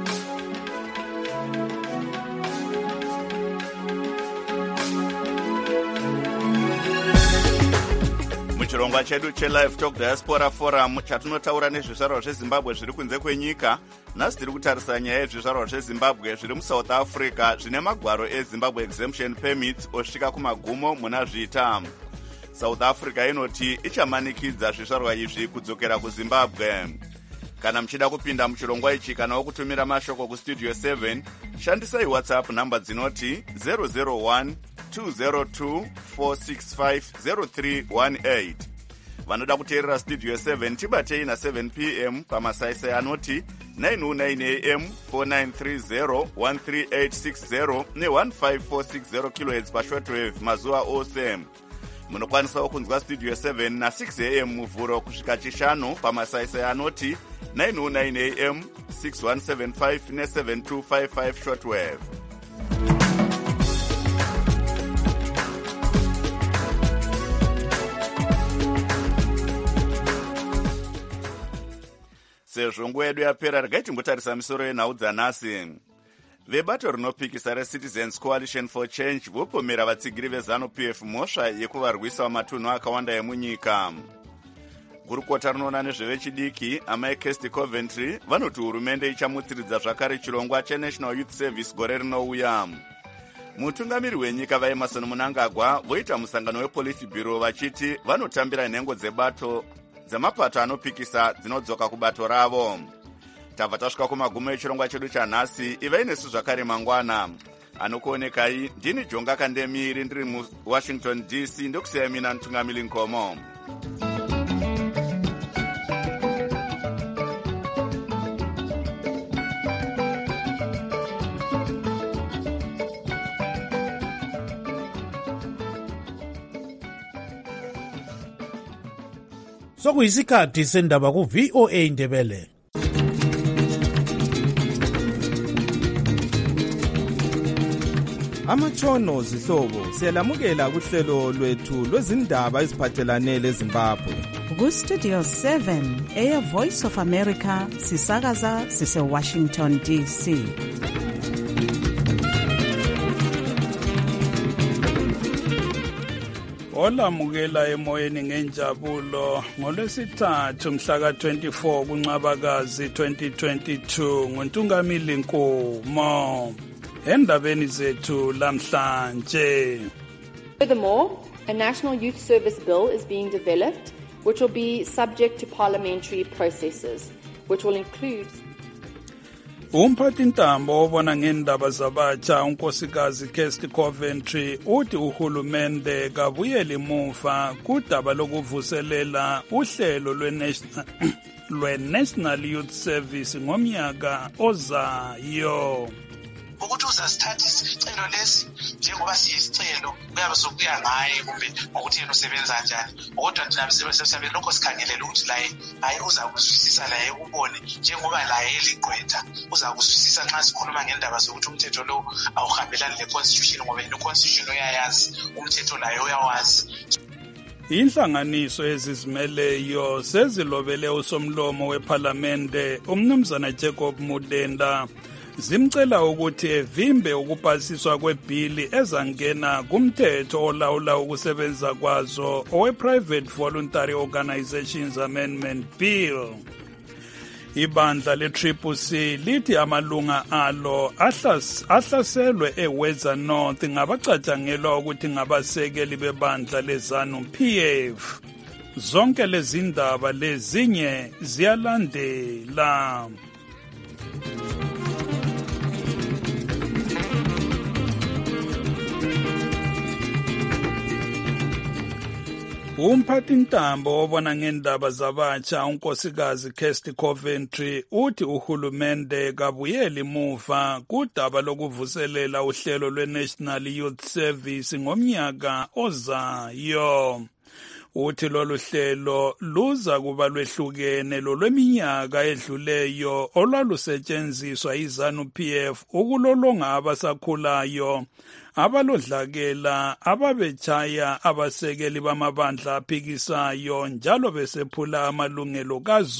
Muchirongwa chedu cheLive Talk Diaspora Forum chatinotaura nezvizvarwa zveZimbabwe zviri kunze kwenyika. Nhasi tiri kutarisa nyaya yezvizvarwa zveZimbabwe zviri muSouth Africa zvine magwaro eZimbabwe Exemption Permits osvika kumagumo muna zviita. South Africa inoti ichamanikidza zvizvarwa izvi kudzokera kuZimbabwe. Kana muchida kupinda muchirongwa ichi kana wokutumira mashoko kustudio seven, shandisai WhatsApp namba dzinoti zero zero one two zero two four six five zero three one eight. Vanoda kuteerera studio seven tibatei na seven p m pamasaisai anoti nine oh nine a m four nine three zero one three eight six zero ne one five four six zero kilohertz pashortwave mazuva ose. Munokwanisawo kunzwa studio seven na six a m muvhuro kusvika chishanu pamasaisai anoti nine oh nine a m six one seven five ne seven two five five shortwave. Sezvo nguva yedu yapera, regai timbotarisa misoro yenhau dzanhasi. Vebato rinopikisa reCitizens Coalition for Change vopomera vatsigiri veZanu-P F mhosva yekuvarwisa matunhu akawanda emunyika. Gurukota rinoona nezvevechidiki amai Kirsti Coventry vanoti hurumende ichamutsiridza zvakare chirongwa cheNational Youth Service gore rinouya. Mutungamiri wenyika vaEmerson Mnangagwa voita musangano wePolitburo vachiti vanotambira nhengo dzebato dzemapato anopikisa dzinodzoka kubato ravo. Tabva tasvika kumagumo echirongwa chedu chanhasi. Ivai nesu zvakare mangwana. Anokuonekai ndini Jonga Kandemiri ndiri muWashington D C ndokusiyai mina Ntungamili Nkomo. sokuyisikhathi sendaba ku-V O A Ndebele. Amatshono zihlobo siyalamukela kuhlelo lwethu lwezindaba eziphathelane leZimbabwe. Ku-Studio seven eya Voice of America sisakaza sise-Washington D C. Olamukela emoyeni ngenjabulo ngolwesithathu mhla ka twenty-four kuNcwabakazi twenty twenty-two nguNtungamili Nkomo. Endabeni zethu lamhlanje. Furthermore, a national youth service bill is being developed which will be subject to parliamentary processes, which will include Umphathi Ntambo obona ngendaba zabatsha unkosikazi Kirsty Coventry uthi uhulumende kabuyele emuva kudaba lokuvuselela uhlelo lwe-National lwe-National Youth Service ngomnyaka ozayo. Ukuthi uzasithatha isicelo lesi njengoba siyisicelo kuyabe sokuya ngaye kumbe ukuthi yena usebenza kanjani kodwa thina sisebenza lokho sikhangelela ukuthi laye hayi uzakuzwisisa laye ubone njengoba laye eligqwetha uzakuzwisisa nxa sikhuluma ngendaba zokuthi umthetho lo awuhambelani le-constitution ngoba yena i-constitution uyayazi umthetho laye uyawazi. Inhlanganiso ezizimeleyo sezilobele usomlomo weParlamente umnumzana Jacob Mudenda zimcela ukuthi evimbe ukupasiswa kwebhili ezangena kumthetho olawula ukusebenza kwazo owe-Private Voluntary Organizations Amendment Bill. Ibandla le-Triple C lithi amalunga alo ahlas, ahlaselwe eWeza North ngabacatshangelwa ukuthi ngabasekeli bebandla leZanu P F. Zonke lezi ndaba lezinye ziyalandela. Umphathi Ntambo obona ngendaba zabatsha unkosikazi Kirsty Coventry uthi uhulumende kabuyeli emuva kudaba lokuvuselela uhlelo lwe-National Youth Service ngomnyaka ozayo. Uthi lolu hlelo luza kuba lwehlukene lolweminyaka edluleyo olwalusetshenziswa iZanu P F ukulolonga abasakhulayo abalodlakela ababechaya abasekeli bamabandla aphikisayo njalo besephula amalungelo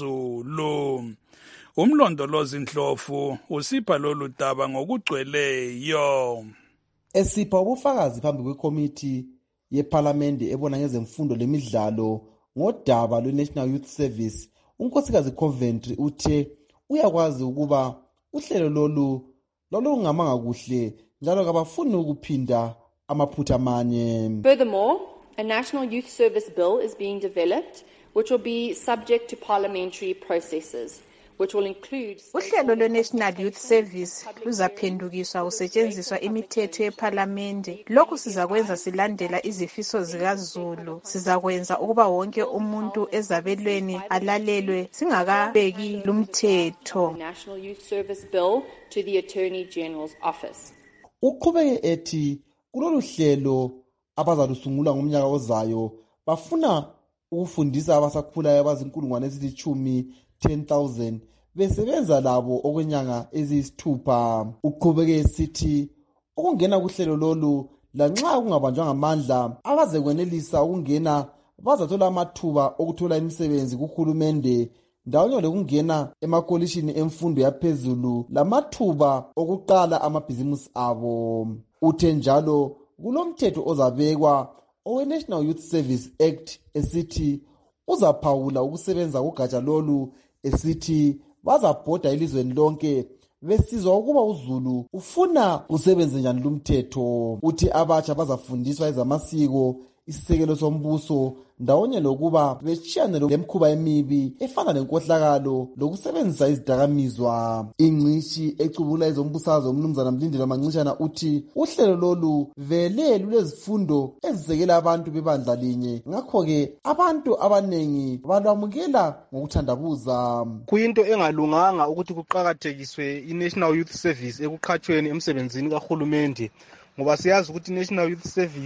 kaZulu. Umlondolozi Ndlovu usipha lolu daba ngokugcweleyo. Esipha ubufakazi phambi kwekomiti yeParliament ebona ngezemfundo lemidlalo ngodaba lwe-National Youth Service, unkosikazi Coventry uthe uyakwazi ukuba uhlelo lolu lolungamanga kuhle njalo kabafuni ukuphinda amaphutha amanye. Furthermore, a national youth service bill is being developed which will be subject to parliamentary processes, which will include uhlelo lwe-National Youth Service luzaphendukiswa usetshenziswa imithetho yeParlamente. Lokhu sizakwenza silandela izifiso zikaZulu. Sizakwenza ukuba wonke umuntu ezabelweni alalelwe singakabeki lumthetho. National Youth Service bill to the Attorney General's office. Uqhubeke ethi kulolu hlelo abazalusungula ngomnyaka ozayo bafuna ukufundisa abasakhulayo abazinkulungwane ezilithumi ten thousand besebenza labo okwenyanga eziyisithupha. Uqhubeke esithi ukungena kuhlelo lolu lanxa kungabanjwa ngamandla abazekwenelisa ukungena bazathola amathuba okuthola imisebenzi kuhulumende ndawonye lokungena emakolishini emfundo yaphezulu lamathuba okuqala amabhizimusi abo. Uthe njalo kulomthetho ozabekwa owe-National Youth Service Act esithi uzaphawula ukusebenza kugatsha lolu esithi bazabhoda elizweni lonke besizwa ukuba uZulu ufuna usebenze njani lumthetho. Uthi abatsha bazafundiswa ezamasiko, isisekelo sombuso ndawonye lokuba betshiyane lemkhuba emibi efana nenkohlakalo lokusebenzisa izidakamizwa. Ingcishi ecubula ezombusazwe umnumzana Mlindelo Mancishana uthi uhlelo lolu vele lulezifundo ezisekela abantu bebandla linye, ngakho-ke abantu abanengi balwamukela ngokuthandabuza. Kuyinto engalunganga ukuthi kuqakathekiswe i-National Youth Service ekuqhatshweni emsebenzini kahulumende, ngoba siyazi ukuthi i-National Youth Service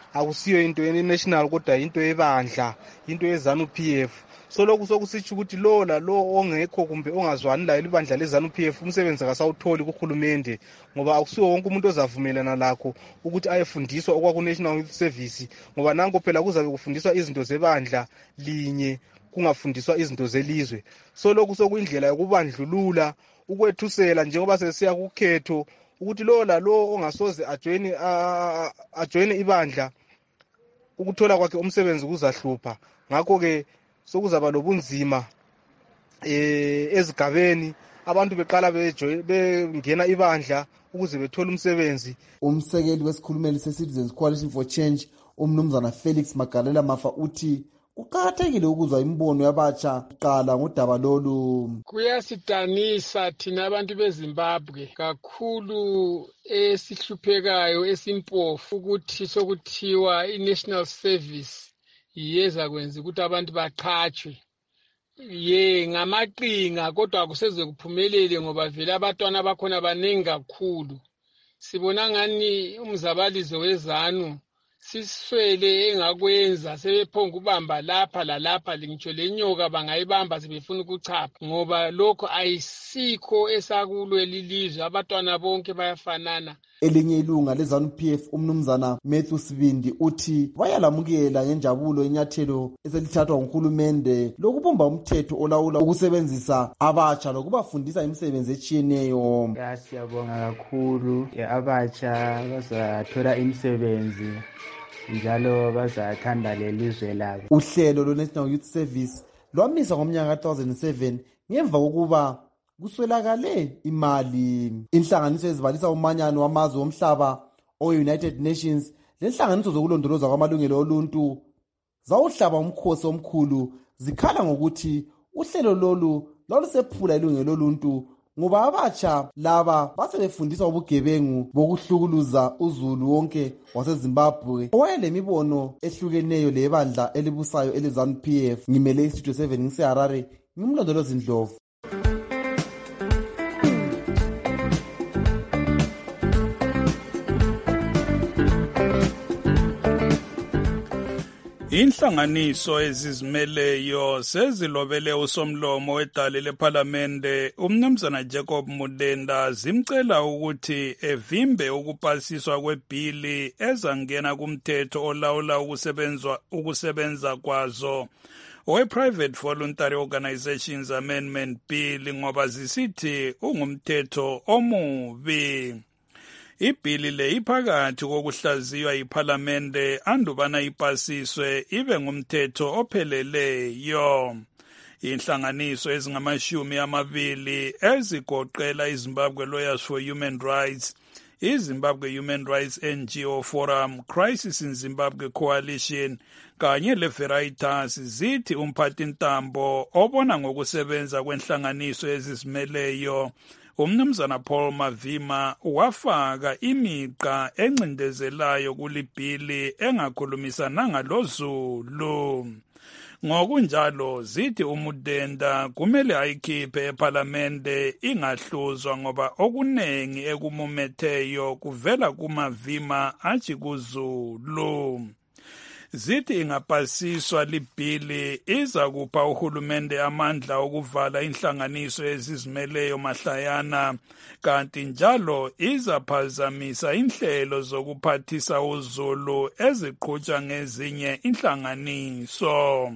akusiyo into ye-national kodwa into yebandla, into ye-ZANU-P F. So lokhu sokusitsho ukuthi lo lalo ongekho kumbe ongazwani layo libandla le-ZANU-P F umsebenzi akasawutholi kuhulumende, ngoba akusiwo wonke umuntu ozavumelana lakho ukuthi ayefundiswa okwaku-National Youth Service, ngoba nanko phela kuzabe kufundiswa izinto zebandla linye kungafundiswa izinto zelizwe. So lokhu sokuyindlela yokubandlulula, ukwethusela njengoba sesiya kukhetho ukuthi lo lalo ongasoze ajoyine ajoyine ibandla ukuthola kwakhe umsebenzi kuzahlupha. Ngakho ke sokuzaba lobunzima eh ezigabeni, abantu beqala bengena ibandla ukuze bethole umsebenzi. Umsekeli wesikhulumeli se-Citizens Coalition for Change umnumzana Felix Magalela Mafa uthi kuqakathekile ukuzwa imbono yabatsha qala ngodaba lolu. Kuyasidanisa thina abantu beZimbabwe kakhulu esihluphekayo esimpofu ukuthi sokuthiwa i-national service yeza kwenza ukuthi abantu baqhatshwe. Ye ngamaqinga kodwa akuseze kuphumelele ngoba vele abatwana bakhona baningi kakhulu. Sibona ngani umzabalizo wezanu siswele engakwenza sebephonga ubamba lapha lalapha ngitsho lenyoka bangayibamba sebefuna ukuchapha ngoba lokho ayisikho esakulwela ilizwe, abatwana bonke bayafanana. Elinye ilunga le-ZANU-P F umnumzana Matthew Sibindi uthi bayalamukela ngenjabulo inyathelo eselithathwa nguhulumende lokubumba umthetho olawula ukusebenzisa abatsha lokubafundisa imisebenzi etshiyeneyo. Siyabonga kakhulu, abatsha bazathola imisebenzi njalo bazathanda lelizwe labo. Uhlelo lwe-National Youth Service lwamiswa ngomnyaka ka two thousand seven ngemva kokuba kuswelakale imali. Inhlanganiso ezibalisa umanyano wamazwe omhlaba o-United Nations lenhlanganiso zokulondoloza kwamalungelo oluntu zawuhlaba umkhosi omkhulu zikhala ngokuthi uhlelo lolu lwalusephula ilungelo loluntu ngoba abatsha laba basebefundisa ubugebengu bokuhlukuluza uzulu wonke waseZimbabwe owayelemibono ehlukeneyo lebandla elibusayo ele-ZANU-P F. Ngimele istudio seven ngiseHarare, ngimlondolozi Ndlovu. Inhlanganiso ezizimeleyo sezilobele usomlomo wedale lephalamende umnumzana Jacob Mudenda zimcela ukuthi evimbe ukupasiswa kwebhili ezangena kumthetho olawula ukusebenzwa ukusebenza kwazo owe-Private Voluntary Organizations Amendment Bill ngoba zisithi ungumthetho omubi. Ibhili le iphakathi kokuhlaziywa yiphalamende andubana ipasiswe ibe ngumthetho opheleleyo. Inhlanganiso ezingamashumi amabili ezigoqela iZimbabwe Lawyers for Human Rights, iZimbabwe Human Rights N G O Forum, Crisis in Zimbabwe Coalition kanye leVeritas zithi umphathintambo obona ngokusebenza kwenhlanganiso ezizimeleyo umnumzana Paul Mavima wafaka imiqa encindezelayo kulibhili engakhulumisananga loZulu. Ngokunjalo zithi uMudenda kumele ayikhiphe ePhalamende ingahluzwa ngoba okunengi ekumumetheyo kuvela kuMavima athi kuZulu. Zithi ingapasiswa libhili iza kupha uhulumende amandla okuvala inhlanganiso ezizimeleyo mahlayana kanti njalo izaphazamisa inhlelo zokuphathisa uZulu eziqhutshwa ngezinye inhlanganiso.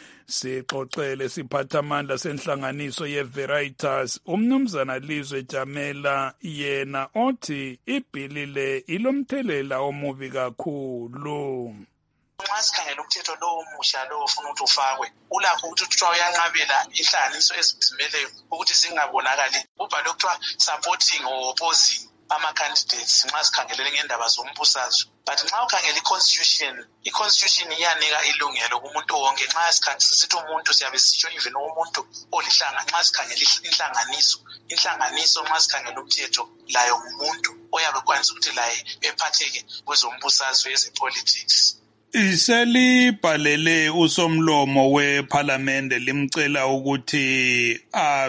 Sixoxele siphathamandla senhlanganiso yeVeritas umnumzana Lizwe Jamela yena othi ibhili le ilomthelela omubi kakhulu. Nxa sikhangela umthetho lowo omusha lowo ofuna ukuthi ufakwe ulakho ukuthi kuthiwa uyanqabela inhlanganiso ezizimeleyo ukuthi zingabonakali ubhalwe kuthiwa supporting or opposing ama-candidates nxa sikhangelele ngendaba zombusazwe. But nxa ukhangela i-constitution, i-constitution iyanika ilungelo kumuntu wonke. Nxa sisithi umuntu siyabe sisho even umuntu olihlanga. Nxa sikhangela inhlanganiso, inhlanganiso nxa sikhangela umthetho layo ngumuntu oyabe kwanisa ukuthi laye ephatheke kwezombusazwe ezepolitics. Iselibhalele usomlomo wePhalamende limcela ukuthi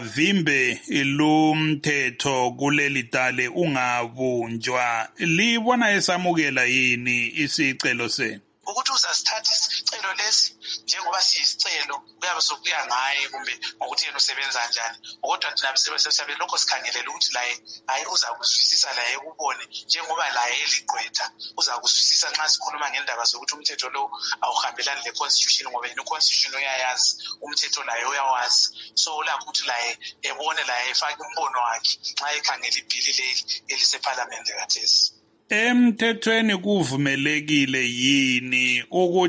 avimbe lumthetho kuleli dale ungabunjwa. Libona esamukela yini isicelo senu? Ukuthi uzasithatha isicelo lesi njengoba siyisicelo kuyabe sokuya ngaye kumbe ngokuthi yena usebenza kanjani, kodwa thina sibe lokho sikhangelela ukuthi laye hayi uzakuzwisisa laye ubone njengoba laye eligqwetha uzakuzwisisa nxa sikhuluma ngendaba zokuthi umthetho lo awuhambelani le constitution, ngoba yena constitution uyayazi, umthetho laye uyawazi. So ulakho ukuthi laye ebone laye efake umbono wakhe nxa ekhangela ibhili leli elisePhalamende kathesi. Emthethweni kuvumelekile yini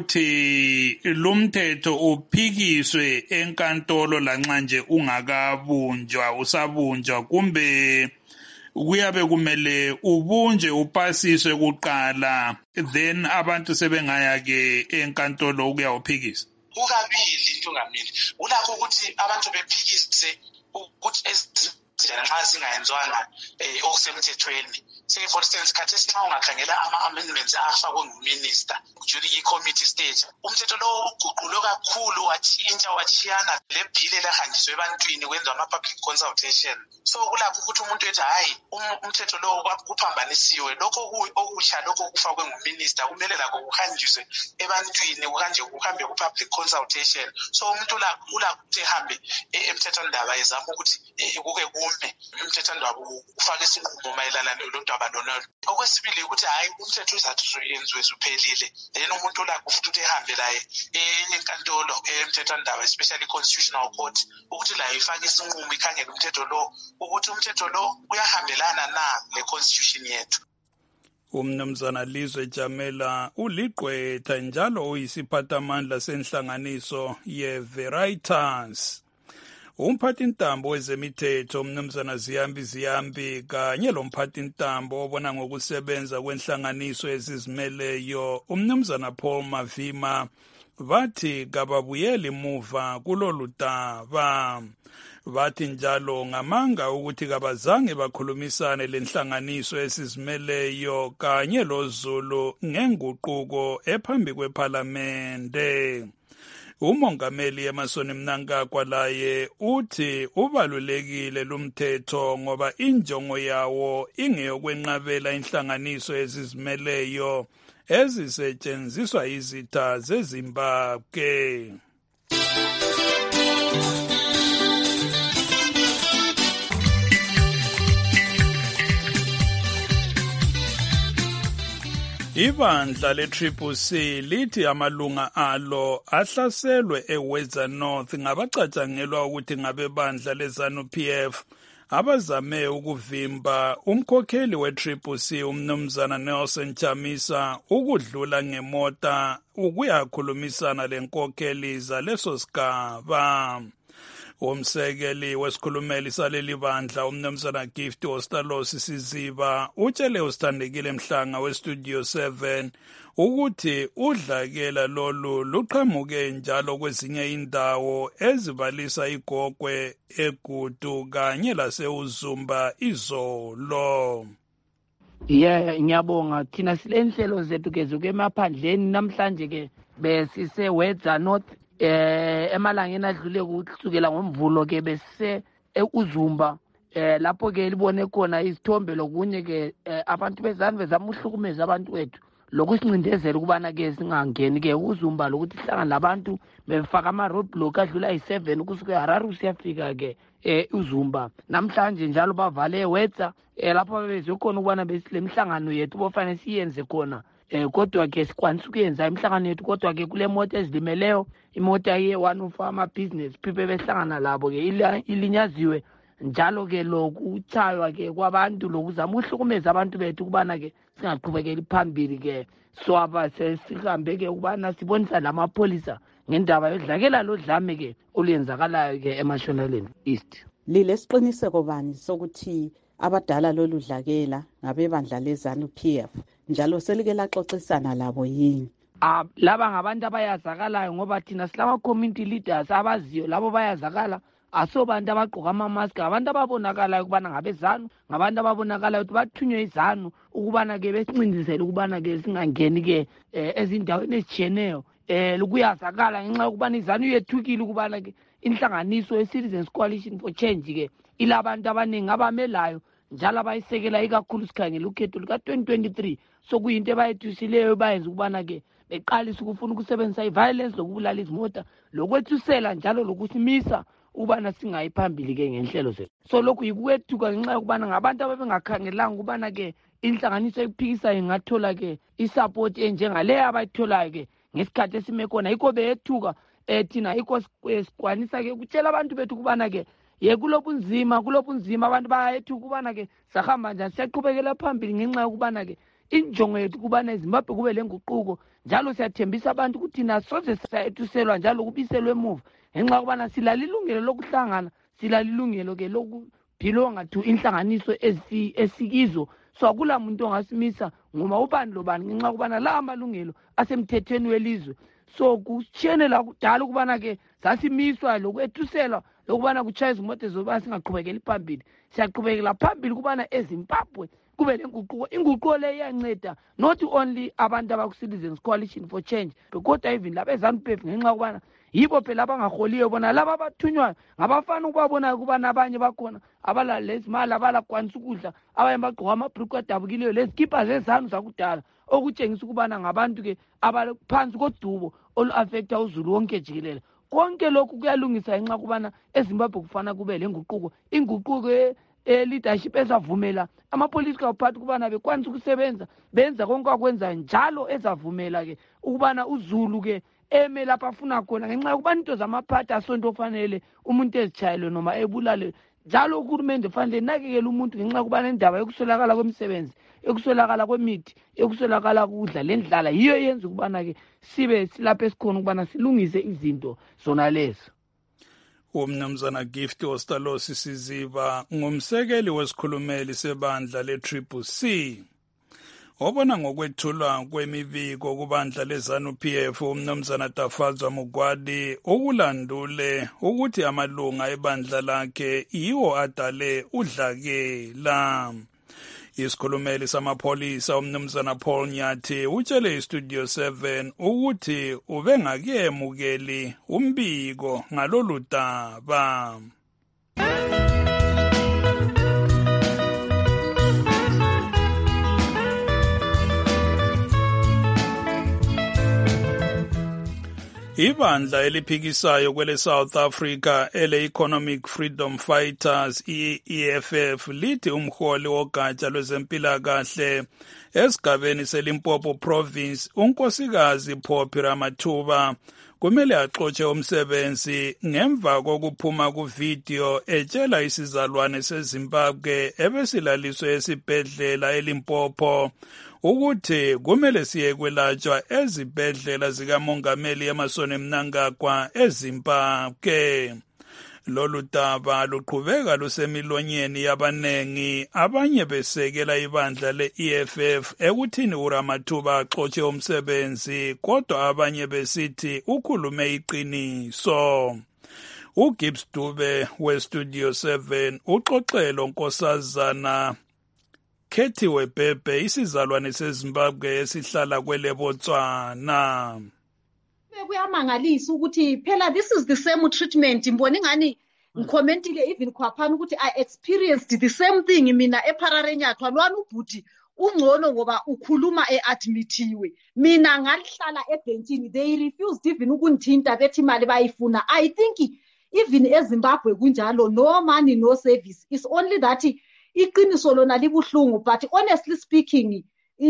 ukuthi lumthetho uphikiswe enkantolo lanxa nje ungakabunjwa usabunjwa, kumbe kuyabe kumele ubunje upasiswe kuqala then abantu sebengaya ke enkantolo ukuyawuphikisa? Kukabili into ngamili. Ulakho ukuthi abantu bephikise ukuthi nxa zingayenzwanga okusemthethweni. Say for instance, khathesi nxa ungakhangela ama-amendments afakwe nguminister during i-committee stage, umthetho lo uguqulwe kakhulu watshintsha wachiyana le bhili elahanjiswe ebantwini kwenza ama-public consultation. So kulapho ukuthi umuntu ethi hayi umthetho lo kuphambanisiwe, lokho okutsha lokho kufakwe nguminister kumele lakho kuhanjiswe ebantwini kanje kuhambe ku-public consultation. So umuntu ulakho ukuthi ehambe emthethwandaba ezama ukuthi kuke kume umthethwandaba ufake isinqumo mayelana lodaba lona. Okwesibili ukuthi hayi umthetho uzathi yenziwe suphelile, then umuntu ulakho futhi ukuthi ehambe laye enkantolo emthethwandaba especially constitutional court ukuthi laye ifake isinqumo ikhangele umthetho lo ukuthi umthetho lo uyahambelana na le constitution yethu. Umnumzana Lizwe Jamela uligqwetha njalo uyisiphathamandla senhlanganiso ye-Veritas. Umphathintambo wezemithetho umnumzana Ziyambi Ziyambi kanye lomphathintambo obona ngokusebenza kwenhlanganiso ezizimeleyo umnumzana Paul Mavima bathi kababuyeli muva kulolu daba. Bathi njalo ngamanga ukuthi kabazange bakhulumisane lenhlanganiso esizimeleyo kanye loZulu ngenguquko ephambi kwePhalamende. Umongameli Emerson Mnangagwa laye uthi ubalulekile lumthetho ngoba injongo yawo ingeyokwenqabela inhlanganiso ezizimeleyo ezisetshenziswa izitha zeZimbabwe. Ibandla le-Triple C lithi amalunga alo ahlaselwe eWeza North ngabacatshangelwa ukuthi ngabebandla leZANU-P F abazame ukuvimba umkhokheli we-Triple C umnumzana Nelson Chamisa ukudlula ngemota ukuyakhulumisana lenkokheli zaleso sigaba. Umsekeli wesikhulumeli saleli bandla umnumzana Gift Ostalosi Siziba utshele usithandekile Mhlanga weStudio seven ukuthi udlakela lolu luqhamuke njalo kwezinye indawo ezibalisa iGogwe, eGudu kanye laseUzumba izolo. Yeah, ngiyabonga. Thina silenhlelo zethu kezuke emaphandleni namhlanje ke besise Weza North eh emalangeni adlule kusukela ngomvulo ke bese eUzumba eh lapho ke libone khona izithombe lokunye ke abantu bezani bezama uhlukumeza abantu wethu lokhu sincindezela ukubana ke singangeni ke uZumba lokuthi hlangana labantu befaka ama roadblock adlula i7 kusuka eHarare siyafika ke eUzumba. Namhlanje njalo bavale eWeza lapho bezokhona ukubana besilemihlangano yethu bofanele siyenze khona. Eh kodwa ke sikwanisa ukuyenza imihlangano yethu kodwa ke kule moto ezilimeleyo imota ye one of ama business people behlangana labo ke ilinyaziwe njalo ke lokuchaywa ke kwabantu lokuzama uhlukumeza abantu bethu kubana ke singaqhubekeli phambili ke so aba sesihambe ke kubana sibonisa lamapolisa ngendaba yodlakela lodlame ke oluyenzakalayo ke eMashonaland East. Lile siqiniseko bani sokuthi abadala loludlakela ngabebandla leZANU-P F njalo selike laxoxisana labo yini? Ah laba ngabantu abayazakalayo ngoba thina silama community leaders abaziyo labo bayazakala asobantu abagqoka ama mask abantu ababonakalayo kubana ngabeZANU ngabantu ababonakalayo ukuthi bathunywe iZANU ukubana ke besincindezele ukubana ke singangeni ke ezindaweni ezitshiyeneyo eh lokuyazakala ngenxa ukubana izanu yethukile ukubana ke inhlanganiso ye-Citizens Coalition for Change ke ilabantu abaningi abamelayo njalo abayisekela ikakhulu sikhangela ukhetho luka twenty twenty-three sokuyinto ebayethusileyo bayenza ukubana ke beqalisa ukufuna ukusebenzisa i-violence lokubulala izimota lokwethusela njalo lokusimisa ukubana singayiphambili ke ngenhlelo zethu. So lokhu yikuwethuka ngenxa yokubana ngabantu ababengakhangelanga ukubana ke inhlanganiso ephikisayo ingathola ke isupport enjengaleyo abayitholayo ke ngesikhathi esime khona. Yikho beyethuka eh thina yikho sikwanisa ke ukutshela abantu bethu ukubana ke ye kulobunzima kulobunzima abantu bayethu ukubana ke sahamba njani siyaqhubekela phambili ngenxa yokubana ke injongo yethu kubana eZimbabwe kube lenguquko njalo siyathembisa abantu ukuthi nasoze sayethuselwa njalo kubiselwe emuva ngenxa yokubana silalilungelo lokuhlangana silalilungelo ke lokuphilonga to inhlanganiso esikizo. So akula muntu ongasimisa ngoma ubani lobani ngenxa yokubana la amalungelo asemthethweni welizwe. So kushiyene la kudala ukubana ke sasimiswa lokwethuselwa lokubana kuchaya izimoto zoba singaqhubekeli phambili. Siyaqhubekela phambili kubana eZimbabwe kube lenguquko. Inguquko le iyanceda not only abantu abaku-Citizens Coalition for Change kodwa even laba eZANU-P F ngenxa yokubana yibo phela abangaholiyo bona laba abathunywayo ngabafana ukubabona ukubana abanye bakhona abala lezimali abalakwanisa ukudla abanye bagqoka amabhrukhu adabukileyo lezikipa zezanu zakudala okutshengisa ukubana ngabantu ke abaphansi kodubo olu-affecta uzulu wonke jikelele. Konke lokhu kuyalungisa ngenxa kubana eZimbabwe kufana kube lenguquko. Inguquko e-leadership ezavumela ama-political party kubana bekwanisa ukusebenza benza konke akwenza njalo ezavumela ke ukubana uzulu ke eme lapha afuna khona ngenxa yokubana into zamaphathi asonto ofanele umuntu ezitshayelwe noma ebulale. Njalo uhulumende fanele nakekele umuntu ngenxa yokubana indaba yokuswelakala kwemisebenzi yokuswelakala kwemithi yokuswelakala kudla lendlala yiyo yenza ukubana ke sibe silapha esikhona ukubana silungise izinto zona lezo. Umnumzana Gift Ostalosi Siziba ngumsekeli wesikhulumeli sebandla le-Triple C. Obona ngokwethulwa kwemibiko kubandla leZANU-P F umnumzana Tafadzwa Mugwadi ukulandule ukuthi amalunga ebandla lakhe yiwo adale udlakela. Isikhulumeli samapholisa umnumzana Paul Nyathi utshele iStudio seven ukuthi ubengakemukeli umbiko ngalolu daba. Ibandla eliphikisayo kwele South Africa ele Economic Freedom Fighters E F F lithi umholi wogatsha lwezempilakahle esigabeni seLimpopo Province unkosikazi Phophi Ramathuba kumele axotshe umsebenzi ngemva kokuphuma kuvideo etshela isizalwane seZimbabwe ebesilaliswe esibhedlela eLimpopo ukuthi kumele siye kwelatshwa ezibhedlela zikamongameli emasoni Mnangagwa eZimbabwe. Lolu daba luqhubeka lusemilonyeni yabanengi abanye besekela ibandla le-E F F ekuthini uRamathuba axotshe umsebenzi kodwa abanye besithi ukhulume iqiniso. uGibbs Dube weStudio seven uxoxelo nkosazana Khethiwe Bhebhe isizalwane seZimbabwe esihlala kwele Botswana. Kuyamangalisa ukuthi phela this is the same treatment mbona ngani ngicommentile even khwaphana ukuthi I experienced the same thing mina ePhararenyathwa lwana ubhuti ungcono ngoba ukhuluma eadmithiwe mina ngalihlala ebhentshini they refused even ukungithinta bethi imali bayifuna. I think even eZimbabwe kunjalo no money no service is only that iqiniso lona libuhlungu but honestly speaking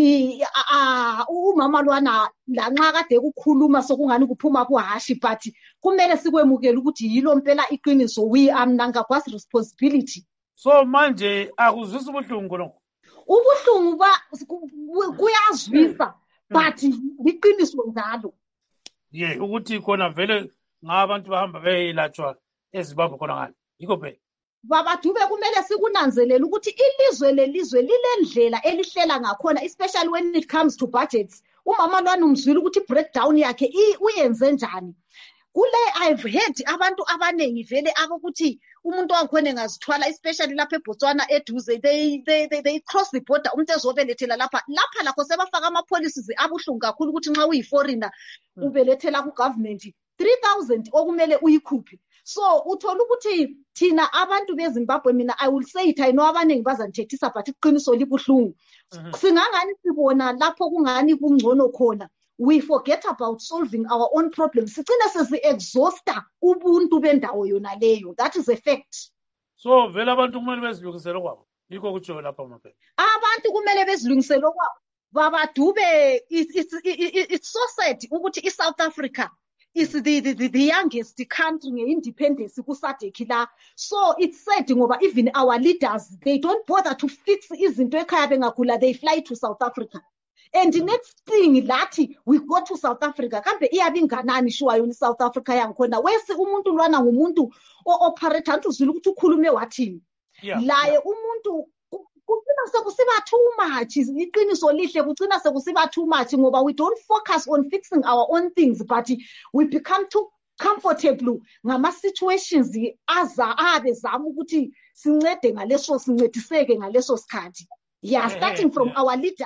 umama lwana lanxa kade ukukhuluma sokungani kuphuma kuhashi but kumele sikwemukele ukuthi yilo mpela iqiniso we am Mnangagwa's responsibility. So manje akuzwisa ubuhlungu lo ubuhlungu ba kuyazwisa but iqiniso njalo ye ukuthi khona vele ngabantu bahamba beyilatshwa eZimbabwe khona ngani yikho phela Baba Dube kumele sikunanzelela ukuthi ilizwe lelizwe lilendlela elihlela ngakhona especially when it comes to budgets. Umama lwana umzwile ukuthi breakdown yakhe uyenze njani. kule I've heard abantu abanengi vele abokuthi umuntu wakhona engazithwala especially lapha eBotswana eduze they they they, they cross the border umuntu ezobelethela lapha lapha lakho sebafaka ama policies abuhlungu kakhulu ukuthi nxa uyi foreigner ubelethela ku government three thousand okumele uyikhuphe. So uthola ukuthi thina abantu beZimbabwe mina I will say it I know abanengi bazanithethisa but iqiniso libuhlungu. Singangani sibona lapho kungani kungcono khona. We forget about solving our own problems. Sigcina sesi-exhausta ubuntu bendawo yona leyo. That is a fact. So vele abantu kumele bezilungisele kwabo. Yikho kutsho lapha maphela. Abantu kumele bezilungisele kwabo. Baba Dube it's it's it's so sad ukuthi iSouth Africa is the the, the, the youngest country nge-independence ku-SADC la. So it's sad ngoba even our leaders they don't bother to fix izinto ekhaya bengagula they fly to South Africa. And the next thing lati we go to South Africa kambe iyabinganani shuwa yoni South Africa yangikhona wesi umuntu lwana ngumuntu o-operate antuzwile ukuthi ukhulume wathini laye umuntu kucina sekusiba too much iqiniso lihle kucina sekusiba too much ngoba we don't focus on fixing our own things but we become too comfortable ngama situations aza abe zama ukuthi sincede ngaleso sincediseke ngaleso sikhathi yeah starting from our leader.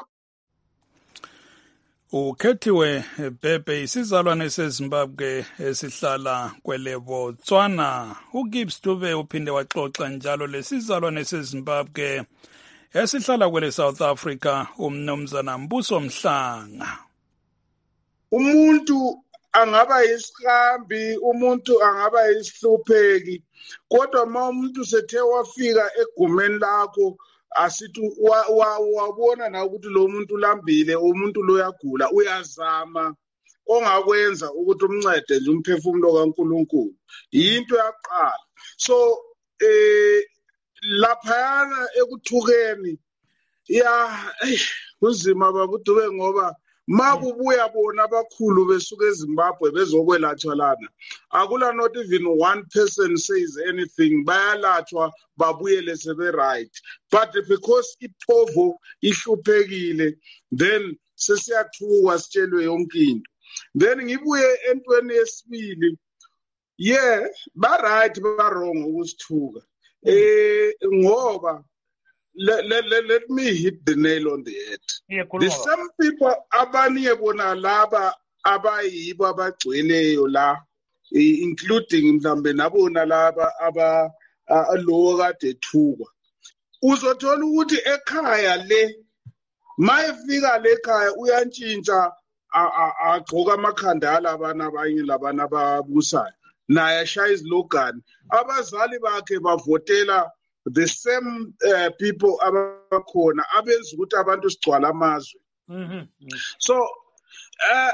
Ukhethiwe Bhebhe isizalwane seZimbabwe esihlala kwele Botswana. uGibbs Dube uphinde waxoxa njalo lesizalwane seZimbabwe esihlala kwele South Africa umnumzana Mbuso Mhlanga. Umuntu angaba yisihambi, umuntu angaba yisihlupheki, kodwa ma umuntu sethe wafika egumeni lakho asithi wabona na ukuthi lo muntu lambile umuntu lo yagula uyazama ongakwenza ukuthi umncede nje umphefumulo kaNkulunkulu into yaqala. So eh lapha ekuthukeni ya uzima babudube ngoba makubuya bona abakhulu besuka eZimbabwe bezokwelatshwa lana akula not even one person says anything bayalatshwa babuyele sebe right but because iphovo ihluphekile then sesiyathuka sitshelwe yonke into. Then ngibuye entweni yesibili yeah ba right ba wrong ukusithuka eh ngoba Let, let, let, let me hit the nail on the head. Yeah, the same people abanye bona laba abayibo abagcweleyo la including mhlambe nabona laba aba lo kade thukwa uzothola ukuthi ekhaya le mayefika le ekhaya uyantshintsha agcoka amakhandala abana abanye labana ababusayo naye ashaya izilogani abazali bakhe bavotela the same uh, people abakhona abenza ukuthi abantu sigcwala amazwe. So uh,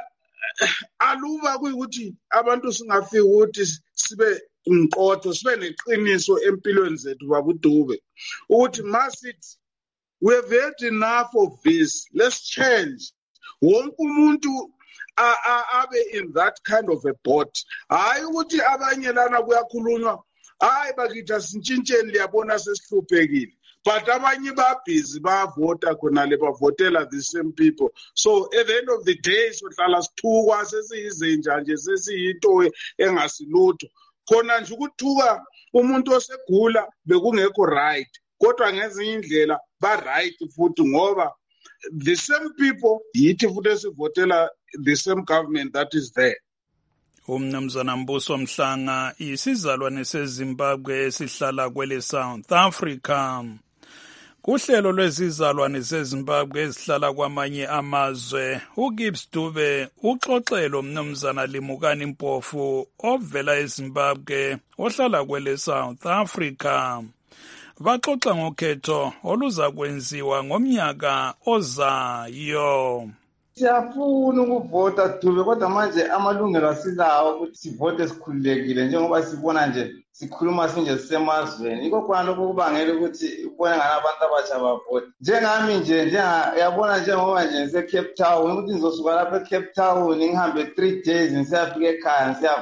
aluba kuyukuthi abantu singafika ukuthi sibe umqotho sibe neqiniso empilweni zethu babudube ukuthi masithi we have had enough of this, let's change. Wonke umuntu abe in that kind of a boat hayi ukuthi abanye lana kuyakhulunywa hayi bakithi asintshintsheni liyabona sesihluphekile but abanye babhizi bavota khona le bavotela the same people. So at the end of the day sohlala sithukwa sesiyizinja nje sesiyinto engasilutho khona nje ukuthuka umuntu osegula bekungekho right kodwa ngezinye indlela ba right futhi ngoba the same people yithi futhi esivotela the same government that is there. Umnumzana Mbuso Mhlanga isizalwane seZimbabwe esihlala kwele South Africa. Kuhlelo lwezizalwane zeZimbabwe ezihlala kwamanye amazwe uGibbs Dube uxoxelo umnumzana Limukani Mpofu ovela eZimbabwe ohlala kwele South Africa. Baxoxa ngokhetho oluza kwenziwa ngomnyaka ozayo. Siyafuna ukuvota Dube kodwa manje amalungelo asilawo ukuthi sivote sikhululekile njengoba sibona nje sikhuluma sinje sisemazweni yikho khona lokho kubangela ukuthi ubone ngana abantu abatsha bavote njengami nje njenga yabona njengoba nje ngise Cape Town ukuthi nizosuka lapha eCape Town ngihambe three days ngisiyafika ekhaya ngisiyavota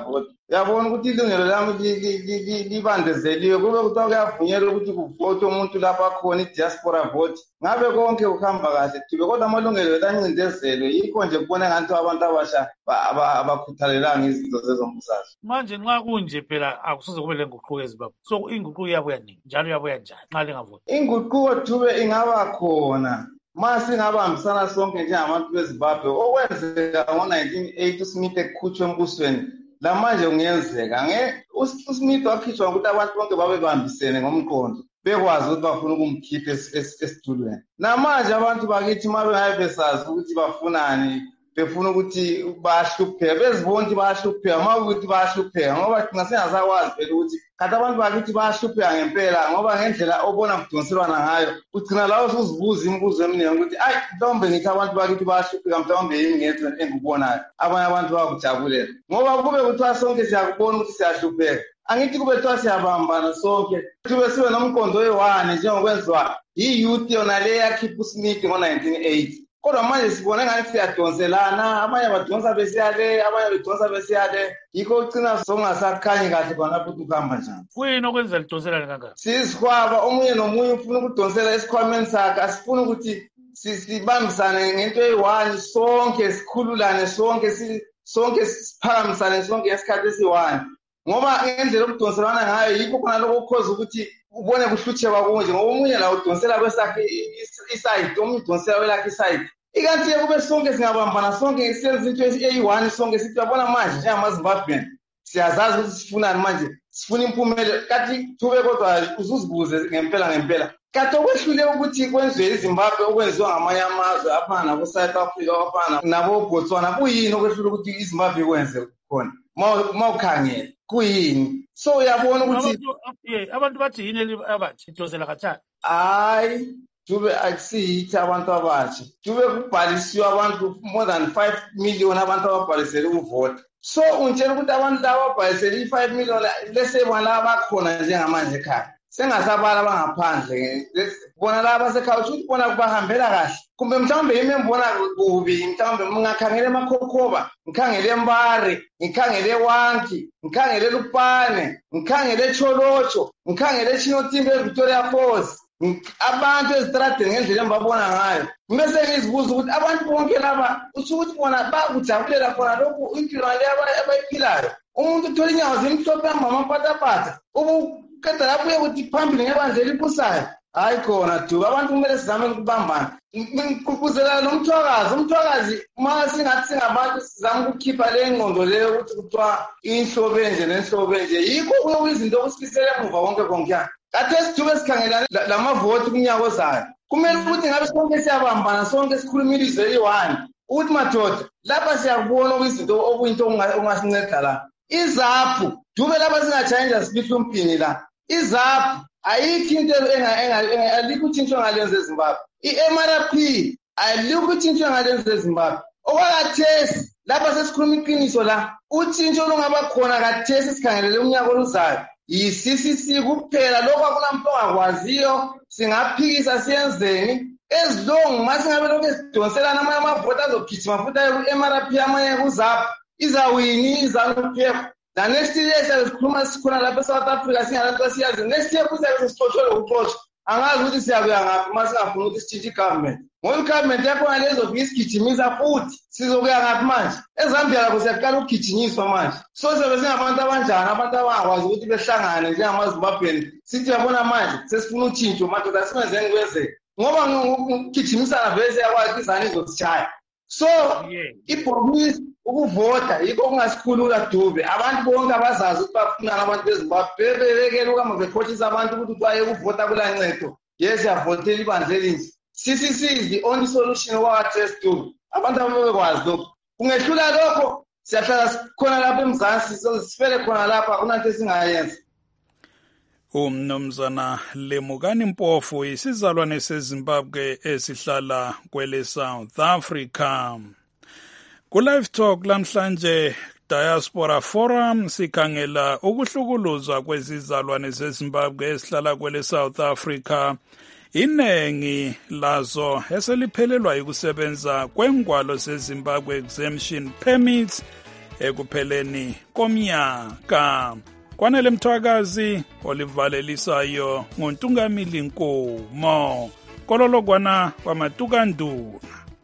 uyabona ukuthi ilungelo lami libandezeliwe kube kuthiwa kuyavunyelwa ukuthi kuvote umuntu lapho akhona i-diaspora vote ngabe konke kuhamba kahle Dube kodwa amalungelo lancindezelwe yikho nje kubona ngathi abantu abasha abakhuthalelanga izinto zezombusazwe manje nxa kunje phela akusoze kube lenguquko eZimbabwe so inguquko iyabuya nini njalo iyabuya njani nxa lingavoti inguquko Dube ingaba khona masi ngabambisana sonke njengabantu beZimbabwe okwenzeka ngo-nineteen eighty uSmith ekhutshwe embusweni lamanje kungenzeka nge uSmith wakhishwa ukuthi abantu bonke babe bambisene ngomqondo bekwazi ukuthi bafuna ukumkhipha esitulweni namanje abantu bakithi mabengabe besazi ukuthi bafunani befuna ukuthi bahlupheka bezibona ukuthi bahlupheka mawukuthi bahlupheka ngoba thina singasakwazi phela ukuthi kanti abantu bakithi bahlupheka ngempela ngoba ngendlela obona kudonselwana ngayo ugcina lawo usuzibuza imibuzo eminingi ukuthi ayi mhlawumbe ngithi abantu bakithi bahlupheka mhlawumbe yimi ngedwa engikubonayo abanye abantu bakujabulela ngoba kube kuthiwa sonke siyakubona ukuthi siyahlupheka angithi kube kuthiwa siyabambana sonke kube sibe nomqondo oyi-one njengokwenziwa yi-youth yona le yakhipha uSmith ngo-nineteen eighty kodwa manje sibone ngathi siyadonselana abanye badonsa besiyale abanye bedonsa besiyale yikho ugcina songasakhanyi kahle khonapho ukuthi ukuhamba njani kuyini okwenza lidonselane kangaka sisikhwaba omunye nomunye ufuna ukudonsela esikhwameni sakhe asifuni ukuthi sibambisane ngento eyi-one sonke sikhululane sonke sonke siphakamisane sonke ngesikhathi esi-one ngoba ngendlela okudonselana ngayo yikho khona lokho okukhoza ukuthi ubone kuhlutheka kunje ngoba omunye la udonsela kwesakhe isayidi omunye udonsela kwelakhe isayidi ikanti kube sonke singabambana sonke siyenza into eyi-one sonke sithi uyabona manje njengamaZimbabwean siyazazi ukuthi sifunani manje sifuna impumelo kanti Dube kodwa uzuzibuze ngempela ngempela kanti okwehlule ukuthi kwenziwe iZimbabwe okwenziwa ngamanye amazwe afana nabo-South Africa afana nabo-Botswana kuyini okwehlule ukuthi iZimbabwe ikwenze khona mawukhangela kuyini so uyabona ukuthi abantu bathi yini abathi idonsela kathani hayi Dube akusiyithi abantu abatsha Dube kubhalisiwe abantu more than five million abantu ababhalisele ukuvota so untshela ukuthi abantu laba ababhalisele i-five million lesebona abakhona njengamanje ekhaya sengasabala bangaphandle bona laba basekhaya ukuthi bona kubahambela kahle kumbe mhlawumbe yimi embona kubi mhlawumbe ngingakhangela emakhokhoba ngikhangele Mbare ngikhangele Wanki ngikhangele Lupane ngikhangele Cholocho ngikhangele Chinotimbe eVictoria Falls abantu ezitradeni ngendlela embabona ngayo bese ngizibuza ukuthi abantu bonke laba usho ukuthi bona bakujabulela khona lokhu impilo le abayiphilayo umuntu uthola inyawo zimhlophe ahamba amapatapata ubukeda lapho uye ukuthi phambili ngebandla elibusayo hayi khona Dube abantu kumele sizame ukubambana ngigqugquzelana nomthwakazi umthwakazi uma singathi singabantu sizame ukukhipha le ngqondo leyo ukuthi kuthiwa inhlobo enje nenhlobo enje yikho kuyizinto okusifisele emuva konke konkuyana kathesi Dube sikhangelane lamavoti kunyaka ozayo kumele ukuthi ngabe sonke siyabambana sonke sikhuluma ilizwe eyi-one ukuthi madoda lapha siyakubona okuyizinto okuyinto ongasinceda la izaphu Dube lapha singatshayenja sifihle umpini la izaphu ayikho into alikho utshintsho ngalenza eZimbabwe i-M R P alikho utshintsho ngalenza eZimbabwe okwakathesi lapha sesikhuluma iqiniso la utshintsho olungaba khona kathesi sikhangelele umnyaka oluzayo yi-C C C kuphela lokho akunamuntu ongakwaziyo singaphikisa siyenzeni ezilongu uma singabe lokhu esidonselana amanye amavoti azogijima futhi aye ku-M R P amanye kuzaphu izawini i-ZANU P F la next year siyabe sikhuluma sikhona lapha eSouth Africa singalanto siyazi next year kuzabe sesixotshwe ukuxotshwa angazi ukuthi siyakuya ngaphi uma singafuna ukuthi sitshintshe igovernment ngoba igovernment yakhona lezofika isigijimisa futhi sizokuya ngaphi manje eZambia lakho siyaqala ukugijinyiswa manje so siyabe singabantu abanjani abantu abangakwazi ukuthi behlangane njengamaZimbabwean sithi yabona manje sesifuna utshintsho madoda simenzeni kwenzeke ngoba ukugijimisana vele siyakwazi izani izosishaya so ibhokisi ukuvota yikho okungasikhulula Dube abantu bonke abazazi ukuthi bafunana abantu beZimbabwe bebekele ukama bekhotshisa abantu ukuthi baye ukuvota kulancedo yes yavotela ibandla elinje C C C is the only solution okwakathesi Dube abantu ababekwazi lokho kungehlula lokho siyahlala sikhona lapha eMzansi sifele khona lapha akunanto esingayenza umnumzana Lemukani Mpofu isizalwane seZimbabwe esihlala kwele South Africa. Ku-Live Talk lamhlanje Diaspora Forum sikhangela ukuhlukuluzwa kwezizalwane zeZimbabwe esihlala kwele South Africa. Inengi lazo eseliphelelwa ukusebenza kwengwalo zeZimbabwe exemption permits ekupheleni komnyaka. Kwanele Mthwakazi olivalelisayo ngoNtungamili Nkomo. Kololokwana kwamatukanduna.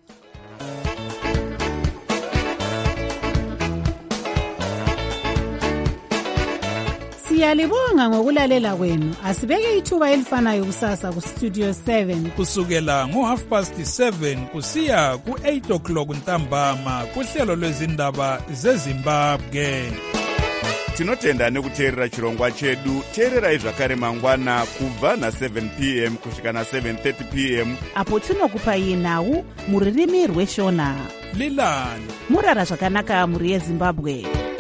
Siyalibonga ngokulalela kwenu. Asibeke ithuba elifanayo kusasa ku Studio seven kusukela ngo half past seven kusiya ku eight o'clock ntambama kuhlelo lwezindaba zeZimbabwe. Tinotenda nekuteerera chirongwa chedu. Teererai zvakare mangwana kubva na seven p m kusvika na seven thirty p m apo tinokupai nhau muririmi rweshona. Lilani murara zvakanaka muri yeZimbabwe.